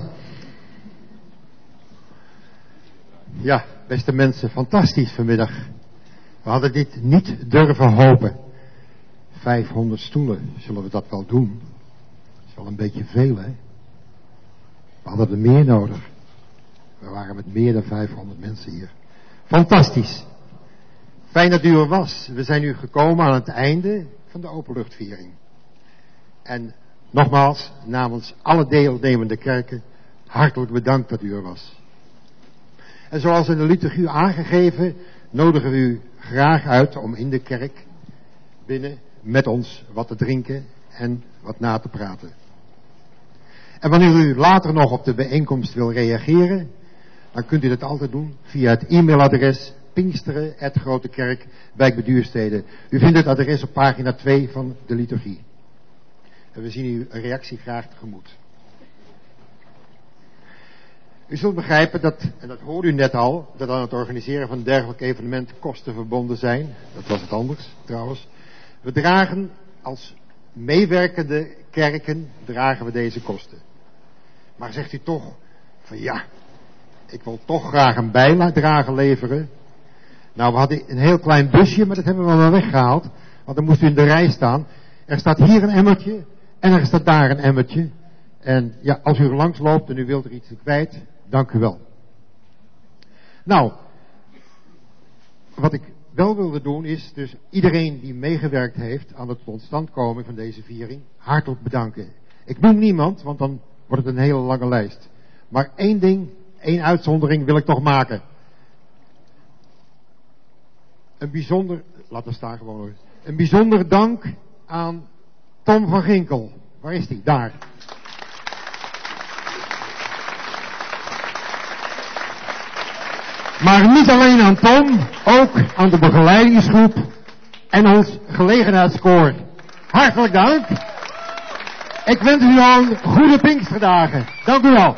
Ja, beste mensen, fantastisch vanmiddag. We hadden dit niet durven hopen. 500 stoelen, zullen we dat wel doen? Dat is wel een beetje veel, hè? We hadden er meer nodig. We waren met meer dan 500 mensen hier. Fantastisch. Fijn dat u er was. We zijn nu gekomen aan het einde van de openluchtviering. En nogmaals, namens alle deelnemende kerken, hartelijk bedankt dat u er was. En zoals in de liturgie aangegeven, nodigen we u graag uit om in de kerk binnen met ons wat te drinken en wat na te praten. En wanneer u later nog op de bijeenkomst wil reageren, dan kunt u dat altijd doen via het e-mailadres Pinksteren@Grotekerk, wijk Beduurstede. U vindt het adres op pagina 2 van de liturgie. En we zien uw reactie graag tegemoet. U zult begrijpen dat, en dat hoorde u net al, dat aan het organiseren van een dergelijk evenement kosten verbonden zijn. Dat was het anders trouwens. We dragen als meewerkende kerken dragen we deze kosten. Maar zegt u toch van ja, ik wil toch graag een bijdrage leveren. Nou, we hadden een heel klein busje, maar dat hebben we wel weggehaald. Want dan moest u in de rij staan. Er staat hier een emmertje en er staat daar een emmertje. En ja, als u er langs loopt en u wilt er iets kwijt, dank u wel. Nou, wat ik wel wilde doen is dus iedereen die meegewerkt heeft aan het tot stand komen van deze viering hartelijk bedanken. Ik noem niemand, want dan wordt het een hele lange lijst. Maar één ding, één uitzondering wil ik toch maken. Een bijzonder, laat het staan gewoon hoor. Een bijzonder dank aan Tom van Ginkel. Waar is die? Daar. Maar niet alleen aan Tom, ook aan de begeleidingsgroep en ons gelegenheidskoor. Hartelijk dank. Ik wens u al goede Pinksterdagen. Dank u wel.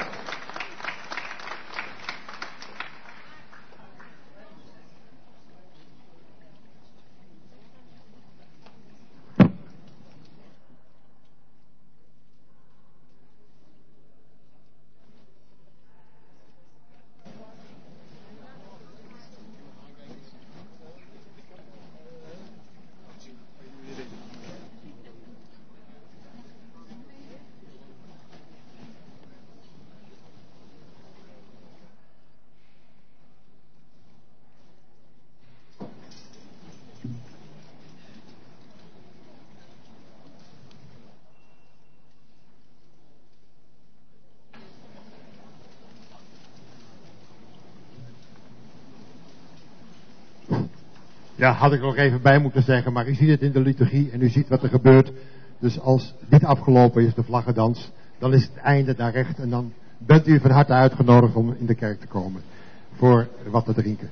Ja, had ik er nog even bij moeten zeggen, maar u ziet het in de liturgie en u ziet wat er gebeurt. Dus als dit afgelopen is, de vlaggendans, dan is het einde daar recht en dan bent u van harte uitgenodigd om in de kerk te komen voor wat te drinken.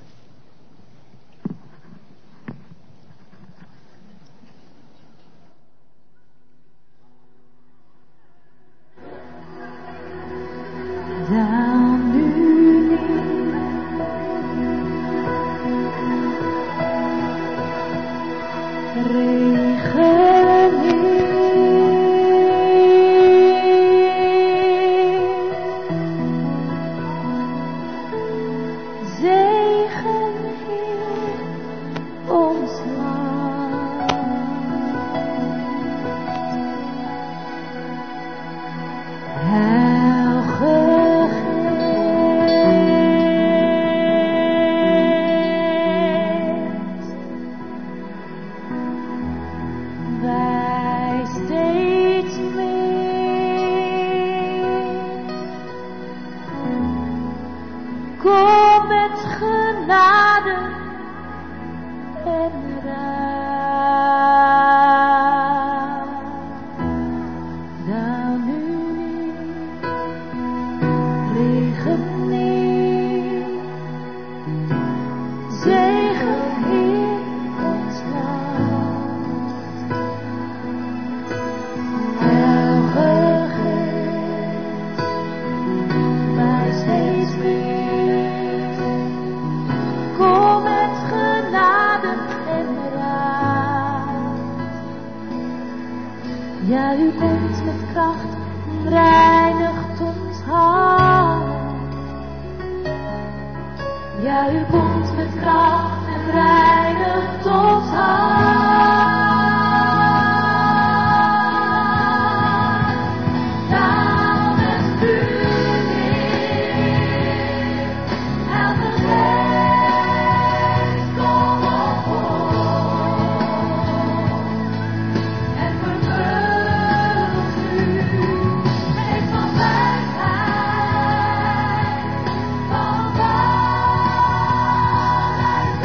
Down nu regen zegen in ons land. Wij steeds meer. Kom met genade en raad. Dan nu regen neer, zegen in ons land. Heilige Geest, wij steeds meer. Kom met genade en raad. Ja, u komt met kracht en reinigt ons hart. Ja, u komt met kracht en reinigt ons hart. Daal met vuur neer, elke geest kom op ons en vervul ons nu. Geest van wijsheid, van waarheid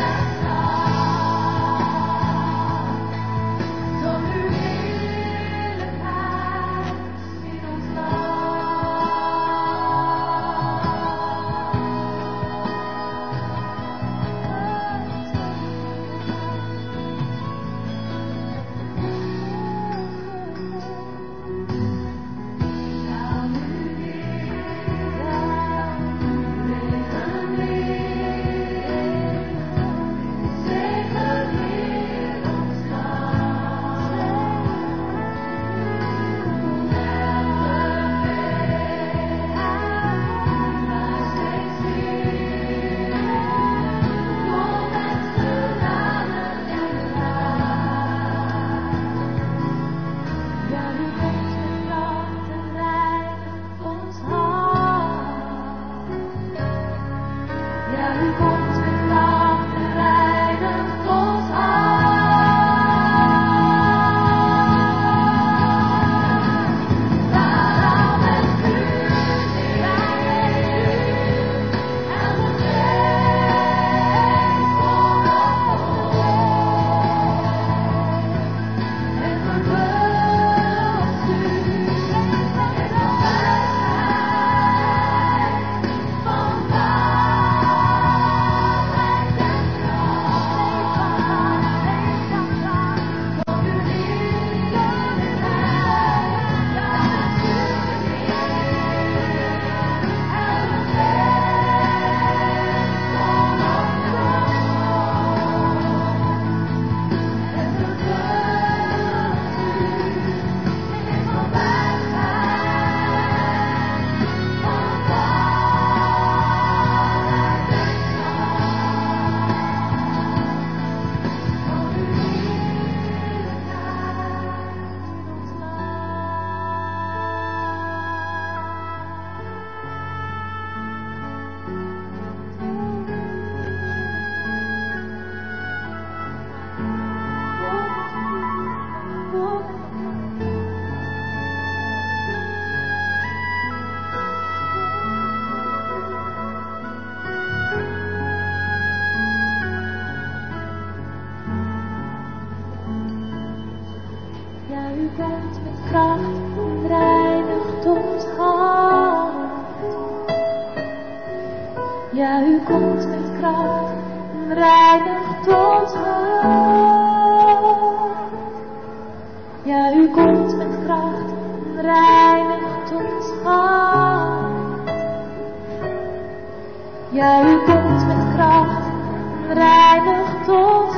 komt met kracht en reinigt ons hart. Ja, u komt met kracht en reinigt ons hart. Ja, u komt met kracht en reinigt ons hart. Ja, u komt met kracht en reinigt ons hart.